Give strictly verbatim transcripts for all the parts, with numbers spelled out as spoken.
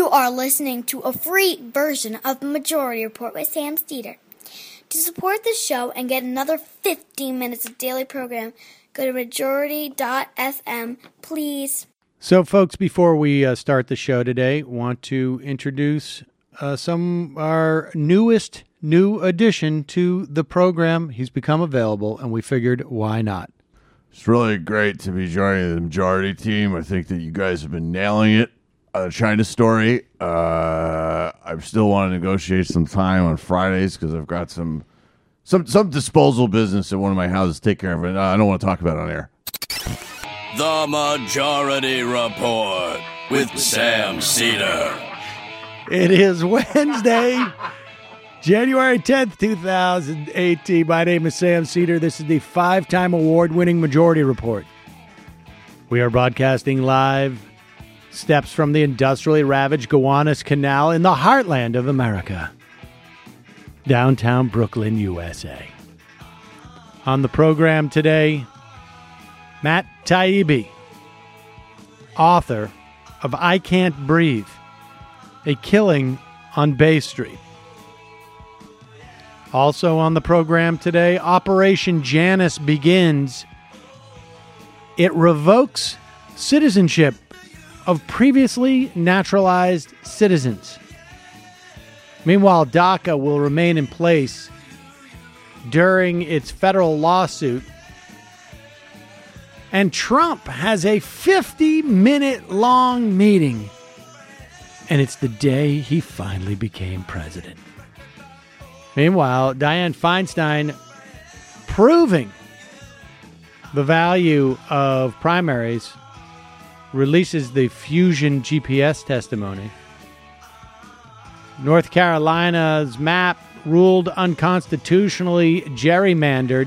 are listening to a free version of Majority Report with Sam Seder. To support the show and get another fifteen minutes of daily program, go to majority dot f m, please. So, folks, before we uh, start the show today, want to introduce uh, some our newest new addition to the program. He's become available, and we figured, why not? It's really great to be joining the Majority team. I think that you guys have been nailing it on the China story. Uh, I still want to negotiate some time on Fridays because I've got some some some disposal business at one of my houses to take care of it. I don't want to talk about it on air. The Majority Report with Sam Seder. It is Wednesday, January tenth, twenty eighteen. My name is Sam Seder. This is the five-time award-winning Majority Report. We are broadcasting live steps from the industrially ravaged Gowanus Canal in the heartland of America, downtown Brooklyn, U S A. On the program today, Matt Taibbi, author of I Can't Breathe, A Killing on Bay Street. Also on the program today, Operation Janus begins. It revokes citizenship of previously naturalized citizens. Meanwhile, DACA will remain in place during its federal lawsuit. And Trump has a fifty-minute long meeting. And it's the day he finally became president. Meanwhile, Dianne Feinstein proving the value of primaries releases the Fusion G P S testimony. North Carolina's map ruled unconstitutionally gerrymandered.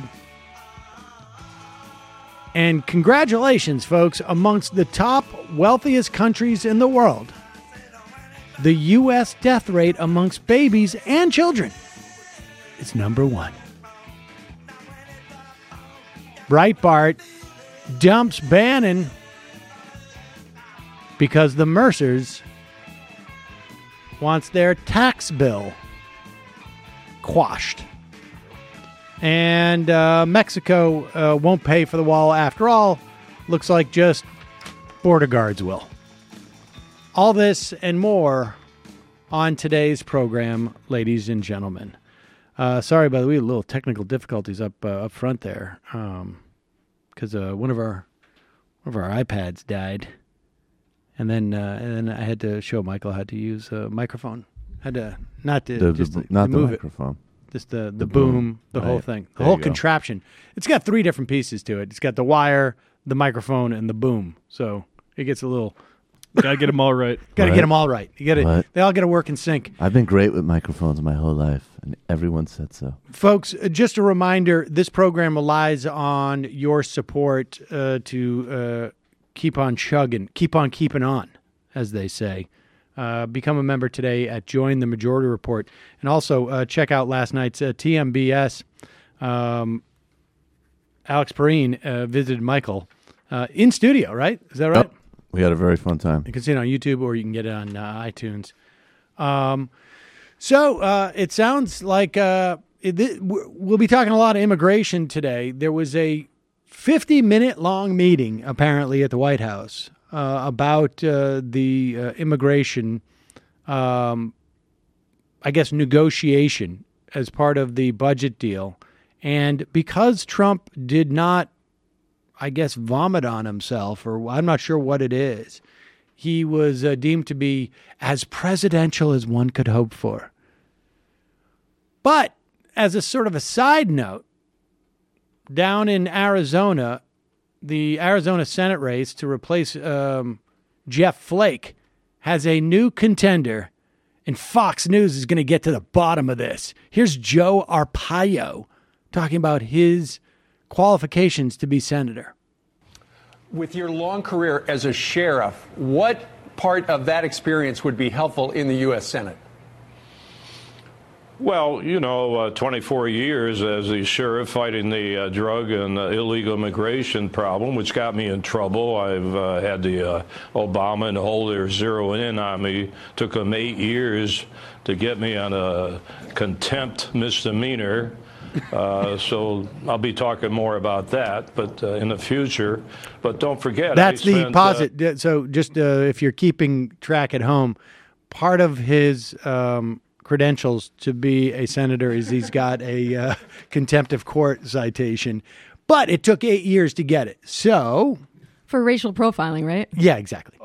And congratulations, folks, amongst the top wealthiest countries in the world, the U S death rate amongst babies and children is number one. Breitbart dumps Bannon because the Mercers wants their tax bill quashed. And uh, Mexico uh, won't pay for the wall after all. Looks like just border guards will. All this and more on today's program, ladies and gentlemen. Uh, sorry, by the way, a little technical difficulties up uh, up front there, because um, uh, one of our one of our iPads died, and then uh, and then I had to show Michael how to use a microphone. Had to not to The, just the, to, not to the move microphone. it, just the the, The boom, boom. the Right. whole thing, the There whole you go. contraption. It's got three different pieces to it. It's got the wire, the microphone, and the boom. So it gets a little. Gotta get them all right. Got to Right. get them all right. You got to. Right. They all got to work in sync. I've been great with microphones my whole life, and everyone said so. Folks, uh, just a reminder, this program relies on your support uh, to uh, keep on chugging, keep on keeping on, as they say. Uh, become a member today at Join the Majority Report. And also uh, check out last night's uh, T M B S. Um, Alex Perrine uh, visited Michael uh, in studio, right? Is that right? Yep. We had a very fun time. You can see it on YouTube or you can get it on uh, iTunes. Um, so uh, it sounds like uh, it, th- we'll be talking a lot of immigration today. There was a fifty-minute long meeting, apparently, at the White House uh, about uh, the uh, immigration, um, I guess, negotiation as part of the budget deal. And because Trump did not, I guess, vomit on himself, or I'm not sure what it is, he was uh, deemed to be as presidential as one could hope for. But as a sort of a side note, down in Arizona, the Arizona Senate race to replace um, Jeff Flake has a new contender, and Fox News is going to get to the bottom of this. Here's Joe Arpaio talking about his qualifications to be senator. With your long career as a sheriff, what part of that experience would be helpful in the U S Senate? Well, you know, uh, twenty-four years as the sheriff fighting the uh, drug and uh, illegal immigration problem, which got me in trouble. I've uh, had the uh, Obama and Holder zero in on me. Took them eight years to get me on a contempt misdemeanor. Uh, so I'll be talking more about that, but uh, in the future. But don't forget, that's I the spent, posit. Uh, so just uh, if you're keeping track at home, part of his um, credentials to be a senator is he's got a uh, contempt of court citation, but it took eight years to get it. So for racial profiling, right? Yeah, exactly.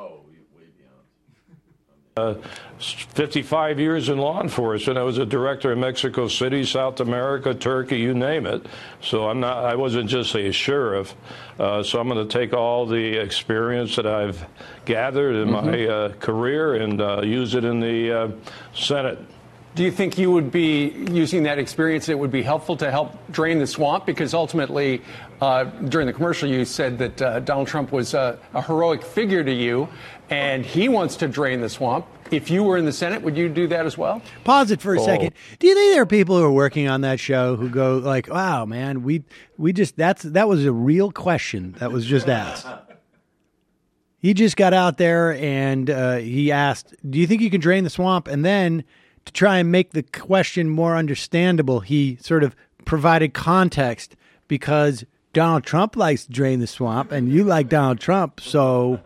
Uh, fifty-five years in law enforcement. I was a director in Mexico City, South America, Turkey, you name it. So I'm not. I wasn't just a sheriff. Uh, so I'm going to take all the experience that I've gathered in mm-hmm. my uh, career and uh, use it in the uh, Senate. Do you think you would be using that experience? It would be helpful to help drain the swamp, because ultimately, uh, during the commercial, you said that uh, Donald Trump was uh, a heroic figure to you, and he wants to drain the swamp. If you were in the Senate, would you do that as well? Pause it for a oh. second. Do you think there are people who are working on that show who go like, "Wow, man, we we just that's that was a real question that was just asked." He just got out there and uh, he asked, "Do you think you can drain the swamp?" And then, to try and make the question more understandable, he sort of provided context, because Donald Trump likes to drain the swamp and you like Donald Trump, so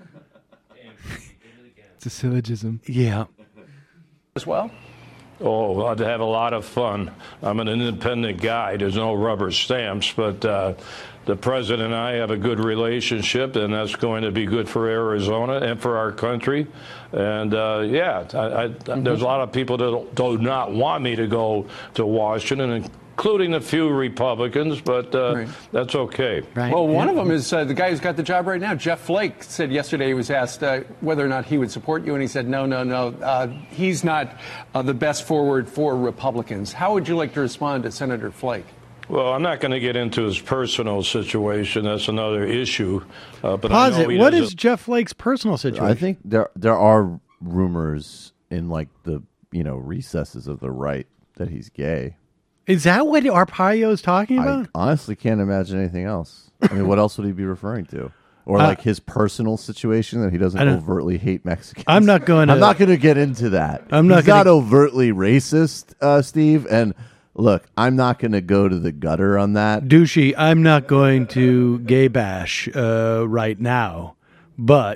it's a syllogism. Yeah. As well? Oh, I'd have a lot of fun. I'm an independent guy. There's no rubber stamps, but uh, the president and I have a good relationship, and that's going to be good for Arizona and for our country. And, uh, yeah, I, I, mm-hmm. there's a lot of people that do not want me to go to Washington, including a few Republicans, but uh, right. that's okay. Right. Well, one yeah. of them is uh, the guy who's got the job right now. Jeff Flake said yesterday he was asked uh, whether or not he would support you, and he said, no, no, no, uh, he's not uh, the best forward for Republicans. How would you like to respond to Senator Flake? Well, I'm not going to get into his personal situation. That's another issue. Uh, but Pause I know it. he What doesn't... is Jeff Flake's personal situation? I think there there are rumors in like the you know recesses of the right that he's gay. Is that what Arpaio is talking about? I honestly can't imagine anything else. I mean, what else would he be referring to? Or Uh, like his personal situation that he doesn't I don't- overtly hate Mexicans. I'm not going to- I'm not going to get into that. I'm not He's not gonna- overtly racist, uh, Steve. And look, I'm not going to go to the gutter on that. Douchey, I'm not going to gay bash uh, right now, but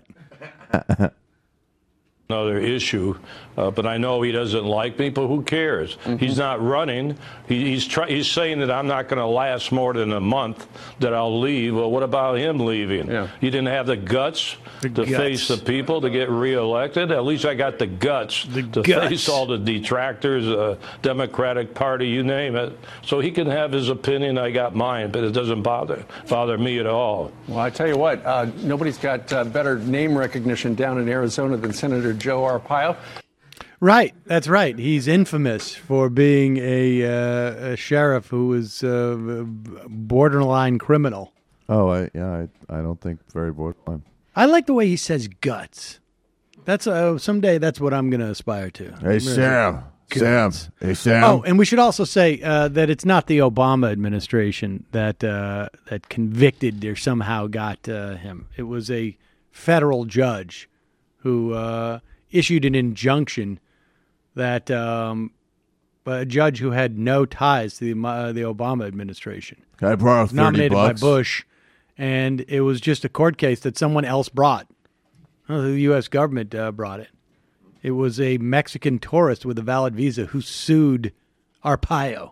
another issue, uh, but I know he doesn't like me, but who cares? Mm-hmm. He's not running. He, he's try, he's saying that I'm not going to last more than a month, that I'll leave. Well, what about him leaving? Yeah. He didn't have the guts The to guts. face the people to get reelected. At least I got the guts The to guts. face all the detractors, uh, Democratic Party, you name it. So he can have his opinion. I got mine, but it doesn't bother bother me at all. Well, I tell you what, uh, nobody's got uh, better name recognition down in Arizona than Senator Joe Arpaio. right, that's right. He's infamous for being a, uh, a sheriff who was uh, borderline criminal. Oh, I, yeah, I, I don't think very borderline. I like the way he says guts. That's uh, someday that's what I'm going to aspire to. Hey, Sam. Sam. Hey, Sam. Oh, and we should also say uh, that it's not the Obama administration that uh, that convicted or somehow got uh, him. It was a federal judge who uh, issued an injunction that um, a judge who had no ties to the uh, the Obama administration. Can I borrow thirty nominated bucks? by Bush, and it was just a court case that someone else brought. Oh, the U S government uh, brought it. It was a Mexican tourist with a valid visa who sued Arpaio.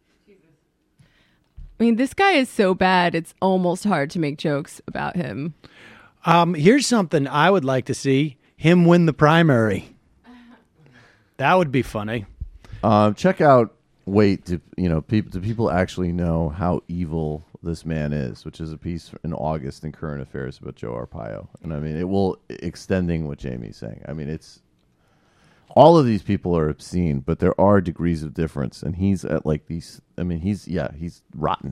I mean, this guy is so bad, it's almost hard to make jokes about him. Um, here's something I would like to see him win the primary. That would be funny. Um, check out. Wait, do you know? People, do people actually know how evil this man is? Which is a piece in August in Current Affairs about Joe Arpaio, and I mean, it will extending what Jamie's saying. I mean, it's all of these people are obscene, but there are degrees of difference, and he's at like these. I mean, he's yeah, he's rotten.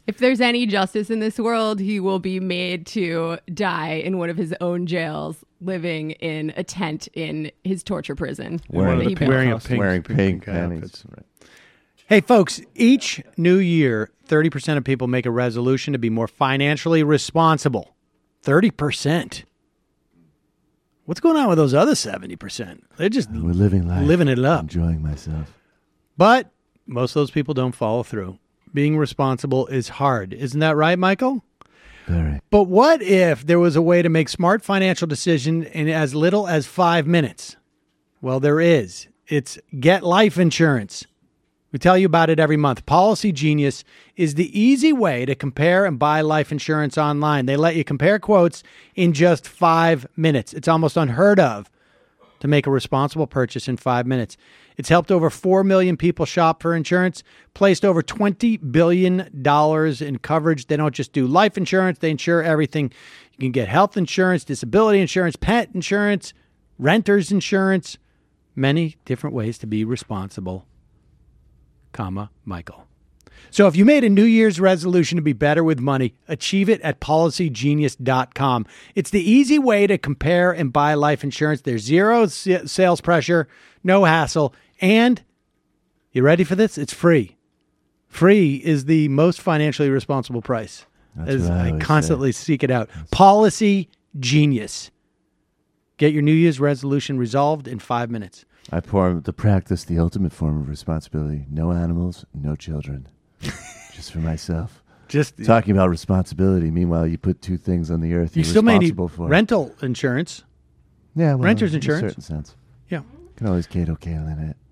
If there's any justice in this world, he will be made to die in one of his own jails, living in a tent in his torture prison. Wearing, that he built. wearing a pink, wearing pink, pink, pink panties. outfits. Hey, folks, each new year, thirty percent of people make a resolution to be more financially responsible. thirty percent. What's going on with those other seventy percent? They're just We're living life. living it up. Enjoying myself. But most of those people don't follow through. Being responsible is hard. Isn't that right, Michael? Very. But what if there was a way to make smart financial decisions in as little as five minutes? Well, there is. It's Get Life Insurance. We tell you about it every month. Policy Genius is the easy way to compare and buy life insurance online. They let you compare quotes in just five minutes. It's almost unheard of to make a responsible purchase in five minutes. It's helped over four million people shop for insurance, placed over twenty billion dollars in coverage. They don't just do life insurance. They insure everything. You can get health insurance, disability insurance, pet insurance, renter's insurance, many different ways to be responsible, comma, Michael. So if you made a New Year's resolution to be better with money, achieve it at policy genius dot com. It's the easy way to compare and buy life insurance. There's zero s- sales pressure, no hassle, and you ready for this? It's free. Free is the most financially responsible price. That's As what I I always constantly seek it out. Policy Genius. Get your New Year's resolution resolved in five minutes. I pour to practice the ultimate form of responsibility. No animals, no children. Just for myself. Just Talking about responsibility. Meanwhile, you put two things on the earth you you're still may need responsible for. rental insurance. Yeah, well, renter's in insurance. a certain sense. Yeah. Can always Kato Kale in it.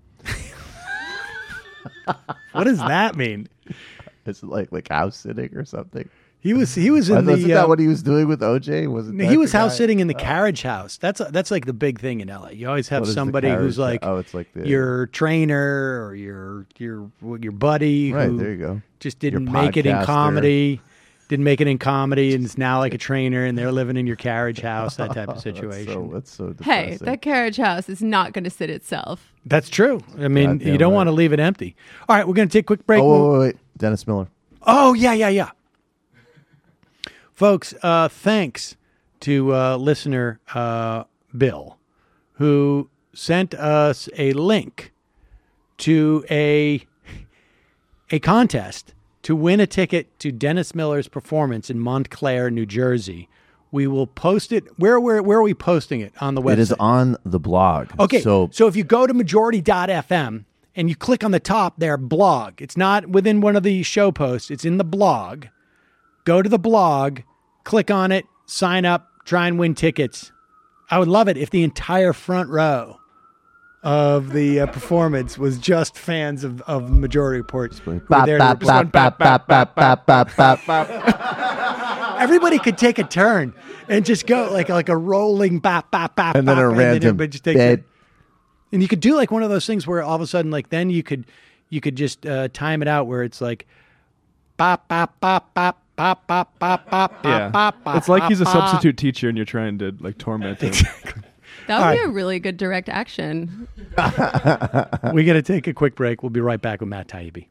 What does that mean? It's like like house sitting or something. He was he was in Wasn't the that uh, what he was doing with O J? Wasn't he that was the house guy? sitting in the carriage house. That's that's like the big thing in L A. You always have What is the somebody who's carriage? like Oh, it's like the- your trainer or your your your buddy Right, who there you go. just Your didn't make it in podcaster. comedy. Didn't make it in comedy and is now like a trainer and they're living in your carriage house, that type of That's situation. so, that's so depressing. Hey, that carriage house is not going to sit itself. That's true. I mean, Goddamn you don't right. want to leave it empty. All right, we're going to take a quick break. Oh, wait, wait, wait. Dennis Miller. Oh, yeah, yeah, yeah. Folks, uh, thanks to uh, listener uh, Bill, who sent us a link to a a contest to win a ticket to Dennis Miller's performance in Montclair, New Jersey. We will post it. Where, where, where are we posting it on the website? It is on the blog. Okay, So, so if you go to majority dot f m and you click on the top there, blog. It's not within one of the show posts. It's in the blog. Go to the blog, click on it, sign up, try and win tickets. I would love it if the entire front row of the uh, performance was just fans of, of Majority Report. who were bop, there to bop, respond. bop, bop, bop, bop, bop, bop, bop. Everybody could take a turn and just go like like a rolling bop, bop, bop, And then bop, a random everybody just takes bed. it. And you could do like one of those things where all of a sudden, like then you could you could just uh, time it out where it's like bop, bop, bop, bop, bop, bop, bop, bop, Yeah, bop, bop. it's like he's a bop, bop. substitute teacher, and you're trying to like torment him. That would All be right. a really good direct action. We got to take a quick break. We'll be right back with Matt Taibbi.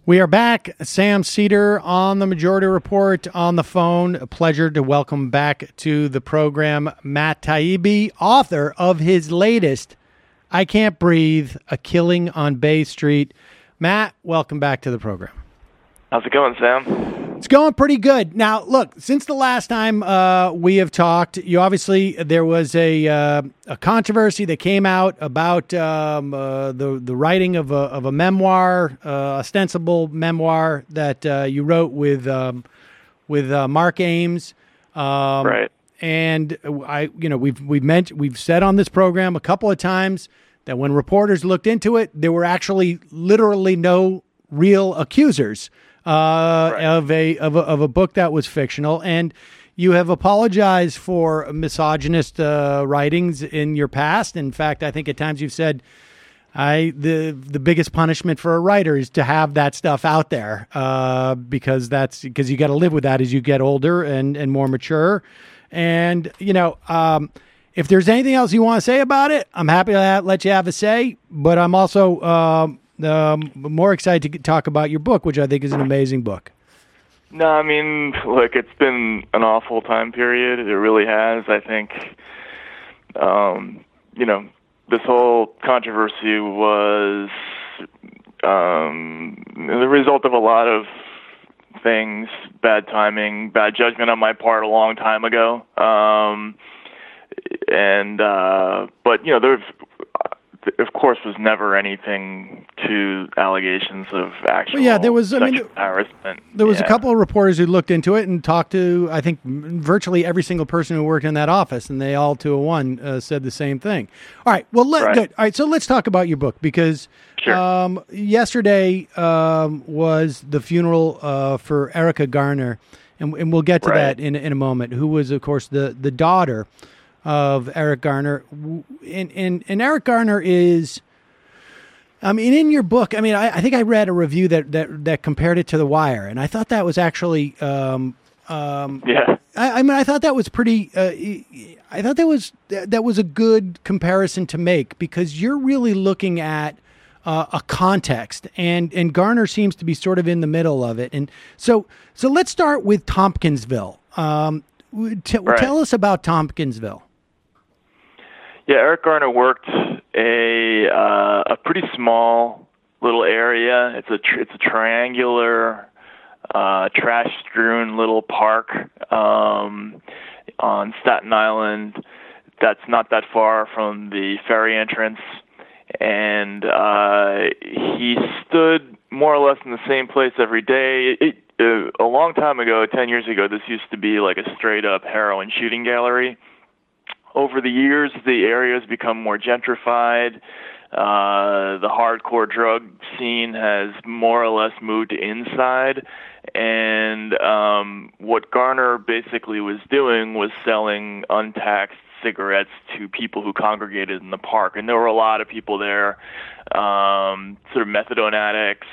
We are back. Sam Seder on the Majority Report on the phone. A pleasure to welcome back to the program Matt Taibbi, author of his latest, I Can't Breathe, A Killing on Bay Street. Matt, welcome back to the program. How's it going, Sam? It's going pretty good. Now, look, since the last time uh, we have talked, you obviously, there was a uh, a controversy that came out about um, uh, the the writing of a of a memoir, uh, ostensible memoir that uh, you wrote with um, with uh, Mark Ames. Um, right. And I, you know, we've we've meant we've said on this program a couple of times that when reporters looked into it, there were actually literally no real accusers. Uh, right. of a of a of a book that was fictional, and you have apologized for misogynist uh, writings in your past. In fact, I think at times you've said, "I the the biggest punishment for a writer is to have that stuff out there uh, because that's because you got to live with that as you get older and and more mature." And you know, um, if there's anything else you want to say about it, I'm happy to have, let you have a say. But I'm also um, Um, more excited to talk about your book, which I think is an amazing book. No, I mean, look, it's been an awful time period. It really has. I think, um, you know, this whole controversy was um, the result of a lot of things, bad timing, bad judgment on my part a long time ago. Um, and, uh, but, you know, there's, of course, was never anything to allegations of actual well, yeah, there was, I sexual mean, harassment. There was yeah. a couple of reporters who looked into it and talked to, I think, virtually every single person who worked in that office, and they all, to a one, uh, said the same thing. All right, well, let, right. good. All right, so let's talk about your book, because sure. um, yesterday um, was the funeral uh, for Erica Garner, and, and we'll get to right. that in in a moment, who was, of course, the, the daughter of Eric Garner. And, and, and Eric Garner is, I mean, in your book, I mean, I, I think I read a review that, that, that compared it to The Wire, and I thought that was actually, um, um, yeah. I, I mean, I thought that was pretty, uh, I thought that was, that was a good comparison to make, because you're really looking at uh, a context, and, and Garner seems to be sort of in the middle of it. And so, so let's start with Tompkinsville. Um, t- right. Tell us about Tompkinsville. Yeah, Eric Garner worked a uh, a pretty small little area. It's a tr- it's a triangular, uh, trash-strewn little park um, on Staten Island. That's not that far from the ferry entrance, and uh, he stood more or less in the same place every day. It, uh, a long time ago, ten years ago, this used to be like a straight-up heroin shooting gallery. Over the years, the area has become more gentrified. Uh, the hardcore drug scene has more or less moved inside. And um, what Garner basically was doing was selling untaxed cigarettes to people who congregated in the park. And there were a lot of people there, um, sort of methadone addicts,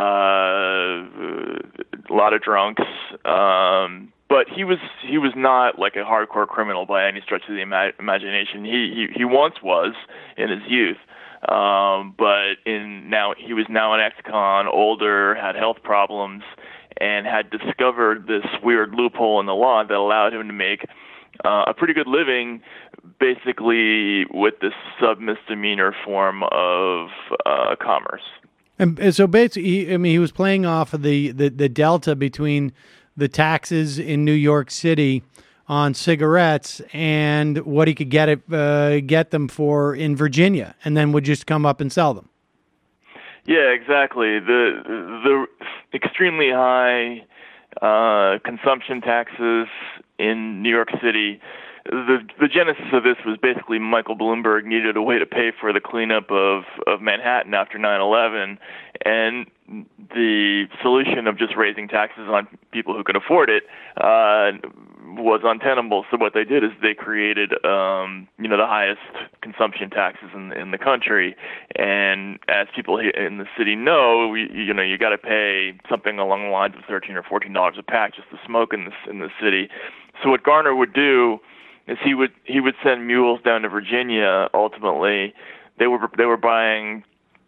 uh, a lot of drunks, um, but he was he was not like a hardcore criminal by any stretch of the ima- imagination. He, he he once was in his youth, um, but in now he was now an ex-con, older, had health problems, and had discovered this weird loophole in the law that allowed him to make uh, a pretty good living, basically with this sub-misdemeanor form of uh, commerce. And, and so basically, I mean, he was playing off of the, the, the delta between the taxes in New York City on cigarettes and what he could get it, uh, get them for in Virginia, and then would just come up and sell them. Yeah, exactly. The the extremely high uh, consumption taxes in New York City. The the genesis of this was basically Michael Bloomberg needed a way to pay for the cleanup of, of Manhattan after nine eleven, and the solution of just raising taxes on people who could afford it uh, was untenable. So what they did is they created, um, you know, the highest consumption taxes in, in the country. And as people in the city know, you, you know, you got to pay something along the lines of thirteen or fourteen dollars a pack just to smoke in the in the city. So what Garner would do is he would he would send mules down to Virginia. Ultimately, they were they were buying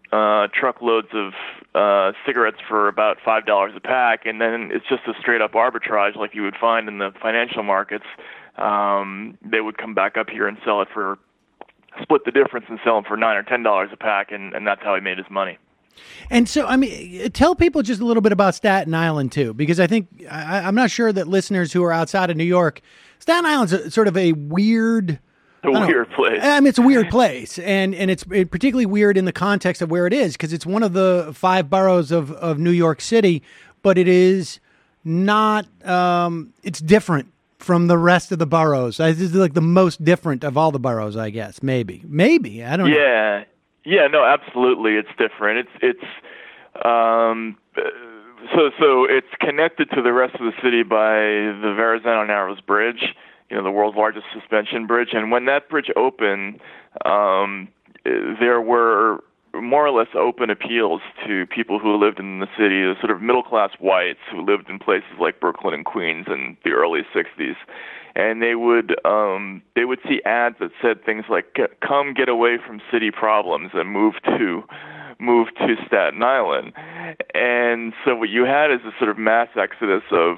uh, truckloads of uh, cigarettes for about five dollars a pack, and then it's just a straight-up arbitrage like you would find in the financial markets. Um, they would come back up here and sell it for, split the difference and sell them for nine or ten dollars a pack, and, and that's how he made his money. And so, I mean, tell people just a little bit about Staten Island, too, because I think I, I'm not sure that listeners who are outside of New York, Staten Island's a, sort of a weird... A weird know, place. I mean, it's a weird place, and, and it's particularly weird in the context of where it is, because it's one of the five boroughs of, of New York City, but it is not, um, it's different from the rest of the boroughs. This is like the most different of all the boroughs, I guess, maybe. Maybe, I don't yeah. know. Yeah. Yeah, no, absolutely, it's different. It's it's um, so so it's connected to the rest of the city by the Verrazano Narrows Bridge, you know, the world's largest suspension bridge. And when that bridge opened, um, there were more or less open appeals to people who lived in the city, the sort of middle-class whites who lived in places like Brooklyn and Queens in the early sixties. And they would um, they would see ads that said things like "Come get away from city problems and move to move to Staten Island." And so what you had is a sort of mass exodus of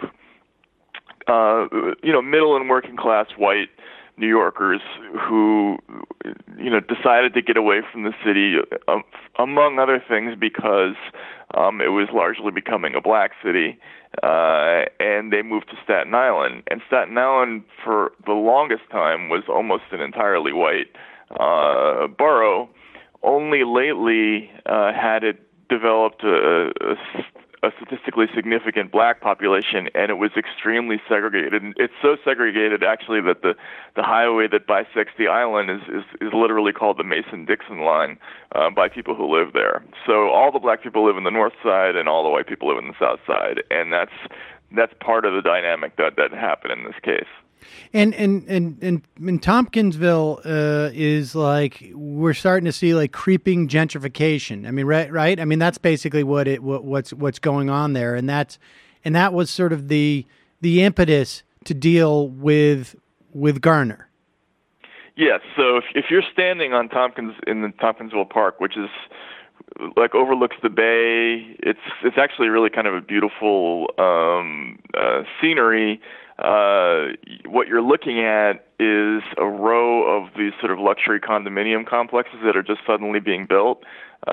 uh, you know middle and working class white New Yorkers who you know decided to get away from the city, uh, among other things because um, it was largely becoming a black city. Uh, and they moved to Staten Island. And Staten Island, for the longest time, was almost an entirely white uh, borough. Only lately uh, had it developed a, a, a statistically significant black population, and it was extremely segregated. And it's so segregated, actually, that the, the highway that bisects the island is, is, is literally called the Mason-Dixon line uh, by people who live there. So all the black people live in the north side, and all the white people live in the south side, and that's that's part of the dynamic that, that happened in this case. And and and and, and Tompkinsville uh, is like we're starting to see like creeping gentrification. I mean, right, right. I mean, that's basically what it what, what's what's going on there, and that's and that was sort of the the impetus to deal with with Garner. Yes. So if if you're standing on Tompkins in the Tompkinsville Park, which is like overlooks the bay, it's it's actually really kind of a beautiful um, uh, scenery. Uh, what you're looking at is a row of these sort of luxury condominium complexes that are just suddenly being built.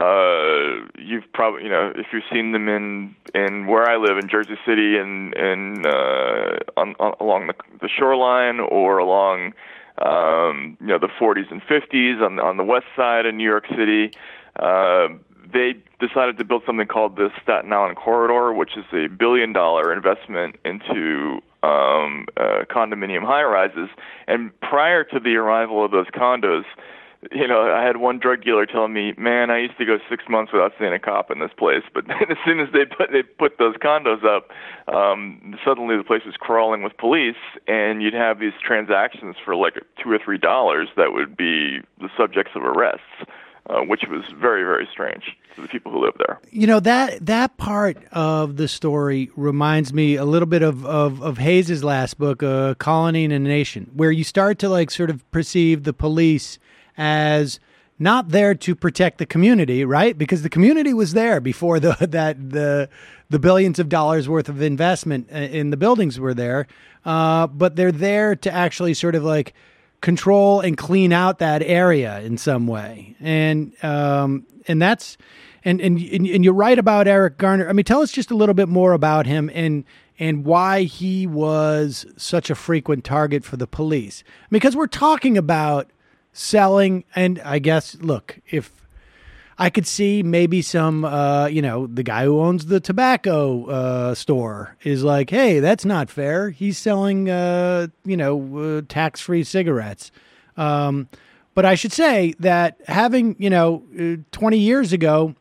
Uh, you've probably, you know, if you've seen them in, in where I live in Jersey City and, and, uh, on, on, along the, the shoreline or along, um, you know, the forties and fifties on, on the west side of New York City, uh, they decided to build something called the Staten Island Corridor, which is a billion dollar investment into um, uh, condominium high-rises. And prior to the arrival of those condos, you know, I had one drug dealer telling me, man, I used to go six months without seeing a cop in this place. But then as soon as they put, they put those condos up, um, suddenly the place was crawling with police, and you'd have these transactions for like two or three dollars that would be the subjects of arrests. Uh, which was very, very strange to the people who live there. You know, that that part of the story reminds me a little bit of, of, of Hayes's last book, uh, Colony and a Nation, where you start to like sort of perceive the police as not there to protect the community, right? Because the community was there before the that the the billions of dollars worth of investment in the buildings were there, uh, but they're there to actually sort of like control and clean out that area in some way. And, um, and that's, and, and, and you're right about Eric Garner. I mean, tell us just a little bit more about him and, and why he was such a frequent target for the police, because we're talking about selling. And I guess, look, if I could see maybe some, uh, you know, the guy who owns the tobacco uh, store is like, hey, that's not fair. He's selling, uh, you know, uh, tax-free cigarettes. Um, but I should say that having, you know, uh, twenty years ago,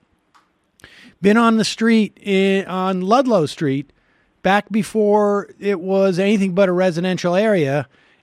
been on the street in, on Ludlow Street back before it was anything but a residential area,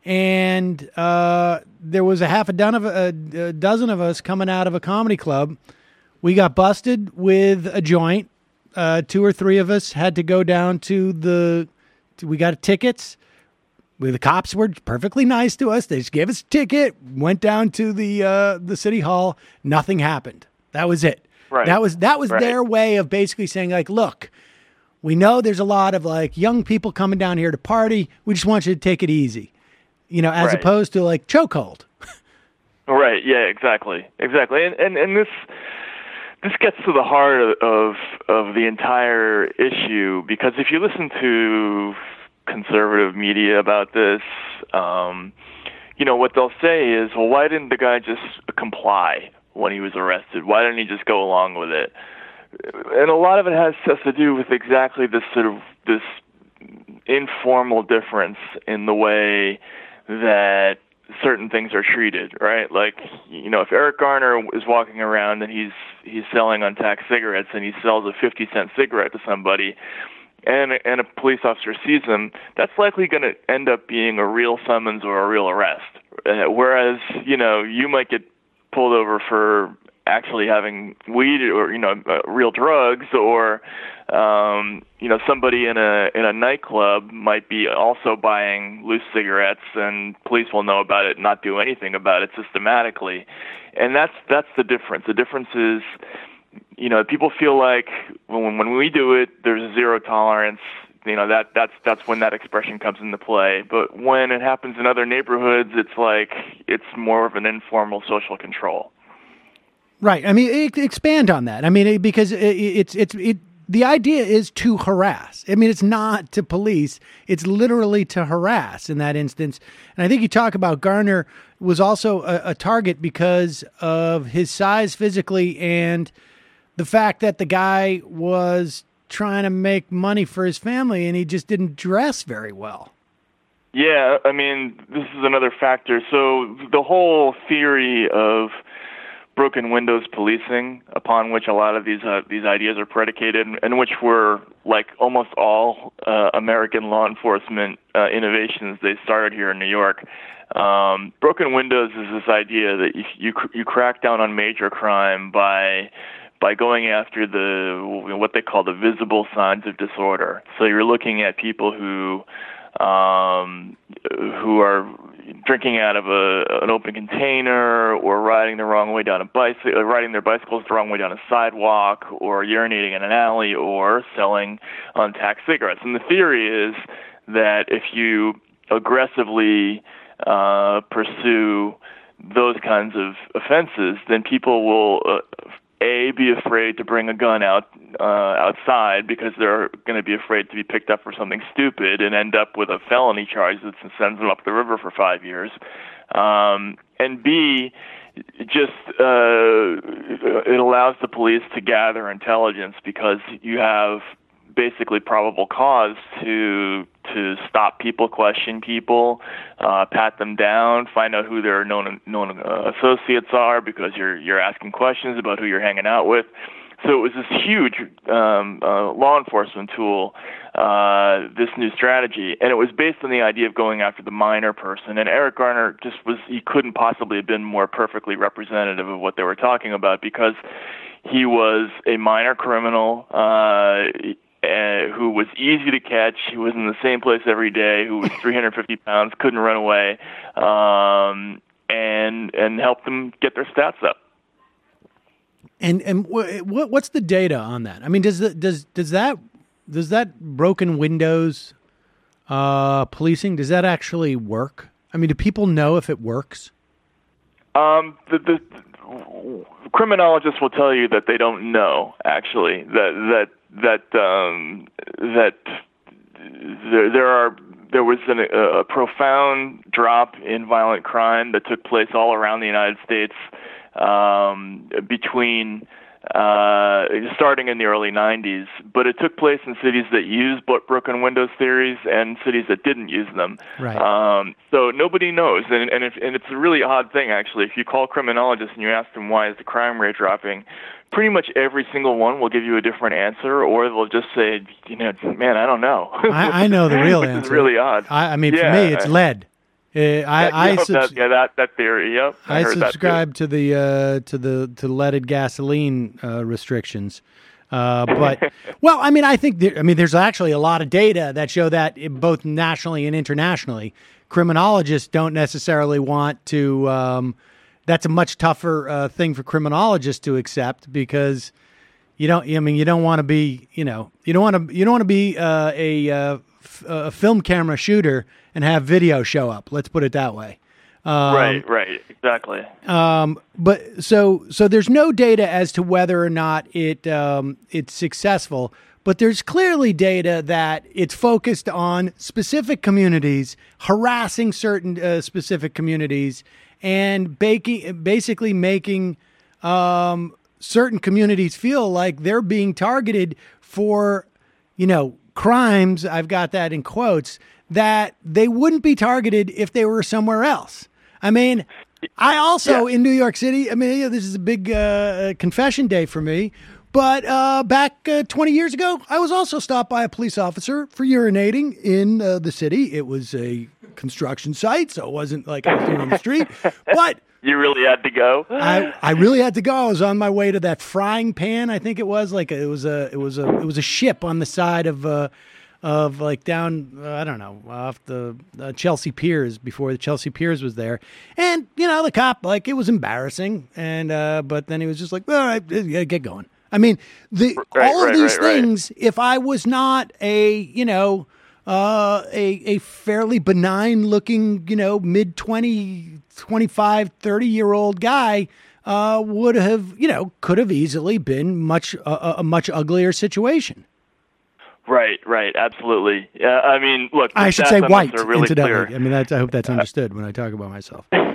and uh, there was a half a, don of, a, a dozen of us coming out of a comedy club. We got busted with a joint. Uh, two or three of us had to go down to the, to, we got tickets. We, the cops were perfectly nice to us. They just gave us a ticket, went down to the, uh, the city hall. Nothing happened. That was it. Right. That was that was Right. their way of basically saying, like, look, we know there's a lot of like young people coming down here to party. We just want you to take it easy, you know, as Right. opposed to like chokehold. Right. Yeah. Exactly. Exactly. And and and this this gets to the heart of, of of the entire issue, because if you listen to conservative media about this, um, you know, what they'll say is, well, why didn't the guy just comply when he was arrested? Why didn't he just go along with it? And a lot of it has, has to do with exactly this sort of this informal difference in the way that certain things are treated, right? Like, you know, if Eric Garner is walking around and he's he's selling untaxed cigarettes and he sells a fifty cent cigarette to somebody, and and a police officer sees him, that's likely going to end up being a real summons or a real arrest. Uh, whereas, you know, you might get pulled over for actually having weed or, you know, uh, real drugs, or um, you know, somebody in a in a nightclub might be also buying loose cigarettes, and police will know about it and not do anything about it systematically. And that's that's the difference. The difference is, you know, people feel like when when we do it, there's a zero tolerance. You know, that that's that's when that expression comes into play. But when it happens in other neighborhoods, it's like it's more of an informal social control. Right. I mean, it, expand on that. I mean, it, because it, it's it's it. The idea is to harass. I mean, it's not to police. It's literally to harass in that instance. And I think you talk about Garner was also a, a target because of his size physically and the fact that the guy was trying to make money for his family and he just didn't dress very well. Yeah, I mean, this is another factor. So the whole theory of broken windows policing, upon which a lot of these uh, these ideas are predicated, and which were, like almost all uh, American law enforcement uh, innovations, they started here in New York. Um, broken windows is this idea that you, you you crack down on major crime by by going after the what they call the visible signs of disorder. So you're looking at people who um, who are drinking out of a an open container, or riding the wrong way down a bicycle, riding their bicycles the wrong way down a sidewalk, or urinating in an alley, or selling untaxed cigarettes. And the theory is that if you aggressively uh, pursue those kinds of offenses, then people will uh, A, be afraid to bring a gun out uh, outside because they're going to be afraid to be picked up for something stupid and end up with a felony charge that sends them up the river for five years. Um, and B, just uh, it allows the police to gather intelligence because you have basically probable cause to to stop people, question people, uh, pat them down, find out who their known known uh, associates are, because you're you're asking questions about who you're hanging out with. So it was this huge um, uh, law enforcement tool, uh, this new strategy, and it was based on the idea of going after the minor person. And Eric Garner just was, he couldn't possibly have been more perfectly representative of what they were talking about, because he was a minor criminal, uh, Uh, who was easy to catch, who was in the same place every day, who was three hundred fifty pounds, couldn't run away, um, and and helped them get their stats up. And and what what's the data on that? I mean, does the, does does that does that broken windows uh, policing, does that actually work? I mean, do people know if it works? Um, the, the, the criminologists will tell you that they don't know, actually, that that that um, that there, there are there was an, a profound drop in violent crime that took place all around the United States um, between uh, starting in the early nineties, but it took place in cities that used broken windows theories and cities that didn't use them. Right. Um, so nobody knows, and and, if, and it's a really odd thing, actually. If you call criminologists and you ask them why is the crime rate dropping, pretty much every single one will give you a different answer, or they'll just say, you know, man, I don't know. I, I know the real Which answer. is really odd. I, I mean, yeah, for me, it's lead. Uh, I, that, I yep, subs- that, yeah, that that theory. Yep, I, I heard subscribe that to the uh, to the to leaded gasoline uh, restrictions. Uh, but well, I mean, I think there, I mean, there's actually a lot of data that show that both nationally and internationally, criminologists don't necessarily want to um, that's a much tougher uh, thing for criminologists to accept because you don't. I mean, you don't want to be. You know, you don't want to. You don't want to be uh, a, uh, f- a film camera shooter and have video show up. Let's put it that way. Um, right. Right. Exactly. Um, but so so there's no data as to whether or not it um, it's successful. But there's clearly data that it's focused on specific communities, harassing certain uh, specific communities, and baking, basically making um, certain communities feel like they're being targeted for, you know, crimes, I've got that in quotes, that they wouldn't be targeted if they were somewhere else. I mean, I also, yeah. in New York City, I mean, yeah, this is a big uh, confession day for me. But uh, back uh, twenty years ago, I was also stopped by a police officer for urinating in uh, the city. It was a construction site, so it wasn't like I was doing on the street. But you really had to go. I, I really had to go. I was on my way to that frying pan. I think it was like a, it was a it was a it was a ship on the side of uh, of like down uh, I don't know off the uh, Chelsea Piers before the Chelsea Piers was there. And you know the cop, like, it was embarrassing, and uh, but then he was just like, all right, get going. I mean, the right, all of right, these right, things, right. if I was not a, you know, uh, a, a fairly benign looking, you know, mid twenty, twenty-five, thirty year old guy, uh, would have, you know, could have easily been much, uh, a much uglier situation. Right, right, absolutely. Yeah, I mean, look, I should say white, really incidentally. Clear. I mean, that's, I hope that's understood when I talk about myself. uh,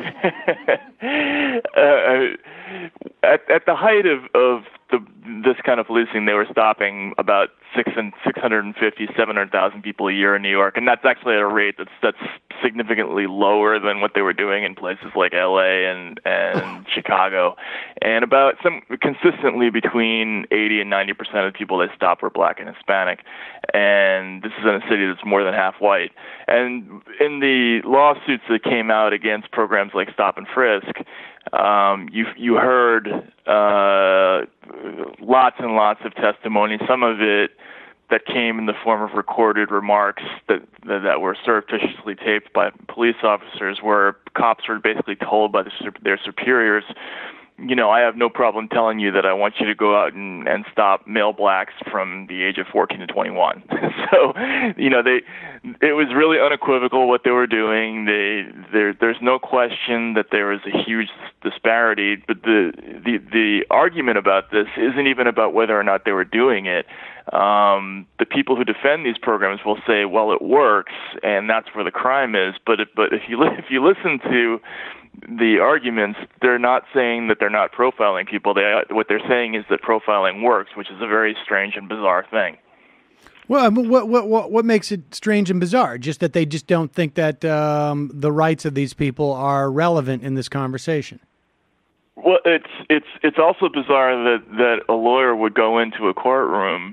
at, at the height of, of the, this kind of policing, they were stopping about six and six hundred fifty, seven hundred thousand people a year in New York, and that's actually at a rate that's that's significantly lower than what they were doing in places like L A and and Chicago, and about some consistently between eighty and ninety percent of the people they stopped were black and Hispanic, and this is in a city that's more than half white. And in the lawsuits that came out against programs like Stop and Frisk, Um, you you heard uh, lots and lots of testimony. Some of it that came in the form of recorded remarks that that, that were surreptitiously taped by police officers, where cops were basically told by the, their superiors, you know, I have no problem telling you that I want you to go out and, and stop male blacks from the age of fourteen to twenty-one. So, you know, they, it was really unequivocal what they were doing. They, there, there's no question that there was a huge disparity, but the, the, the argument about this isn't even about whether or not they were doing it. Um, the people who defend these programs will say, well, it works, and that's where the crime is. But, it, but if you, li- if you listen to the arguments, they're not saying that they're not profiling people. They, what they're saying is that profiling works, which is a very strange and bizarre thing. Well, what what what what makes it strange and bizarre? Just that they just don't think that um, the rights of these people are relevant in this conversation. Well, it's it's it's also bizarre that that a lawyer would go into a courtroom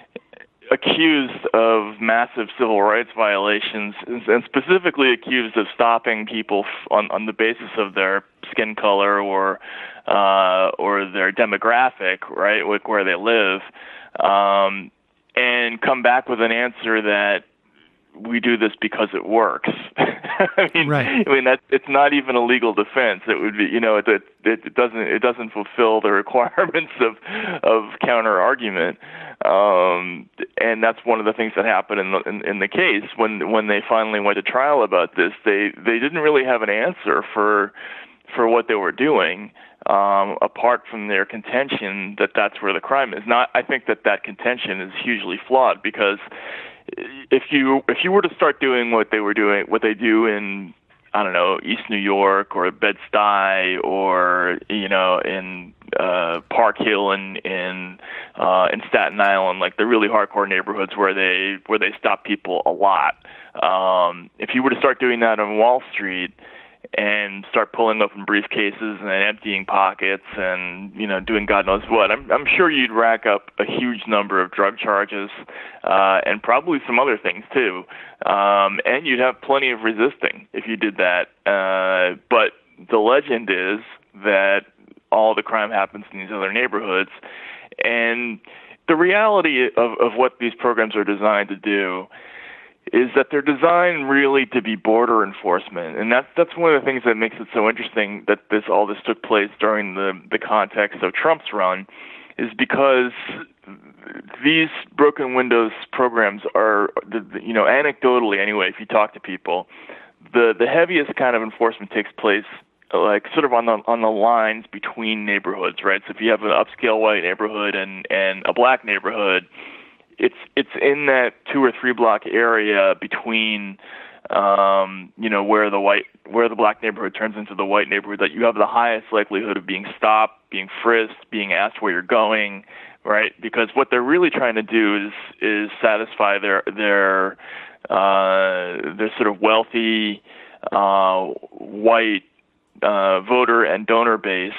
accused of massive civil rights violations, and specifically accused of stopping people on, on the basis of their skin color or uh, or their demographic, right, like where they live, um, and come back with an answer that we do this because it works. I mean, right. I mean that it's not even a legal defense. It would be, you know, it, it it doesn't it doesn't fulfill the requirements of of counter argument. Um, and that's one of the things that happened in the in, in the case when when they finally went to trial about this. They they didn't really have an answer for for what they were doing, um, apart from their contention that that's where the crime is. Not, I think that that contention is hugely flawed, because if you if you were to start doing what they were doing, what they do in, I don't know, East New York or Bed-Stuy or, you know, in uh, Park Hill and in uh, in Staten Island, like the really hardcore neighborhoods where they where they stop people a lot. Um, if you were to start doing that on Wall Street and start pulling open briefcases and emptying pockets and, you know, doing God knows what, I'm, I'm sure you'd rack up a huge number of drug charges uh, and probably some other things too. Um, and you'd have plenty of resisting if you did that. Uh, but the legend is that all the crime happens in these other neighborhoods. And the reality of, of what these programs are designed to do is that they're designed really to be border enforcement, and that's that's one of the things that makes it so interesting that this all this took place during the the context of Trump's run, is because these broken windows programs are, you know, anecdotally anyway, if you talk to people, the the heaviest kind of enforcement takes place like sort of on the on the lines between neighborhoods, right? So if you have an upscale white neighborhood and and a black neighborhood, it's it's in that two or three block area between um, you know, where the white where the black neighborhood turns into the white neighborhood that you have the highest likelihood of being stopped, being frisked, being asked where you're going, right? Because what they're really trying to do is is satisfy their their uh, their sort of wealthy uh, white uh, voter and donor base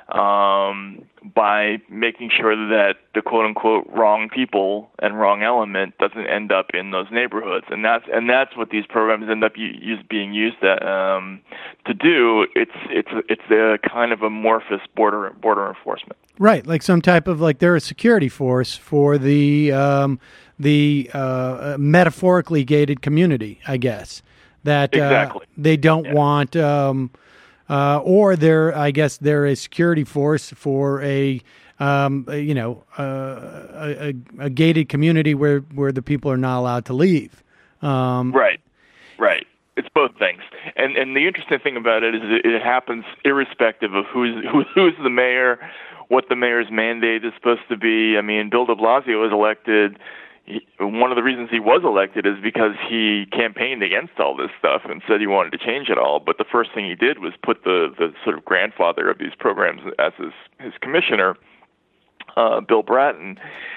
um, by making sure that the quote unquote wrong people and wrong element doesn't end up in those neighborhoods, and that's and that's what these programs end up use, being used to, um, to do. It's it's it's a kind of amorphous border border enforcement. Right, like some type of like they're a security force for the um, the uh, metaphorically gated community, I guess. That uh, exactly. they don't yeah. want. Um, Uh, or they're, I guess, they're a security force for a, um, a, you know, uh, a, a, a gated community where, where the people are not allowed to leave. Um, right, right. It's both things. And and the interesting thing about it is it, it happens irrespective of who's who, who's the mayor, what the mayor's mandate is supposed to be. I mean, Bill de Blasio was elected. He, one of the reasons he was elected is because he campaigned against all this stuff and said he wanted to change it all. But the first thing he did was put the, the sort of grandfather of these programs as his, his commissioner, uh, Bill Bratton.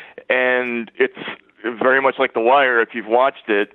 And it's very much like The Wire. If you've watched it,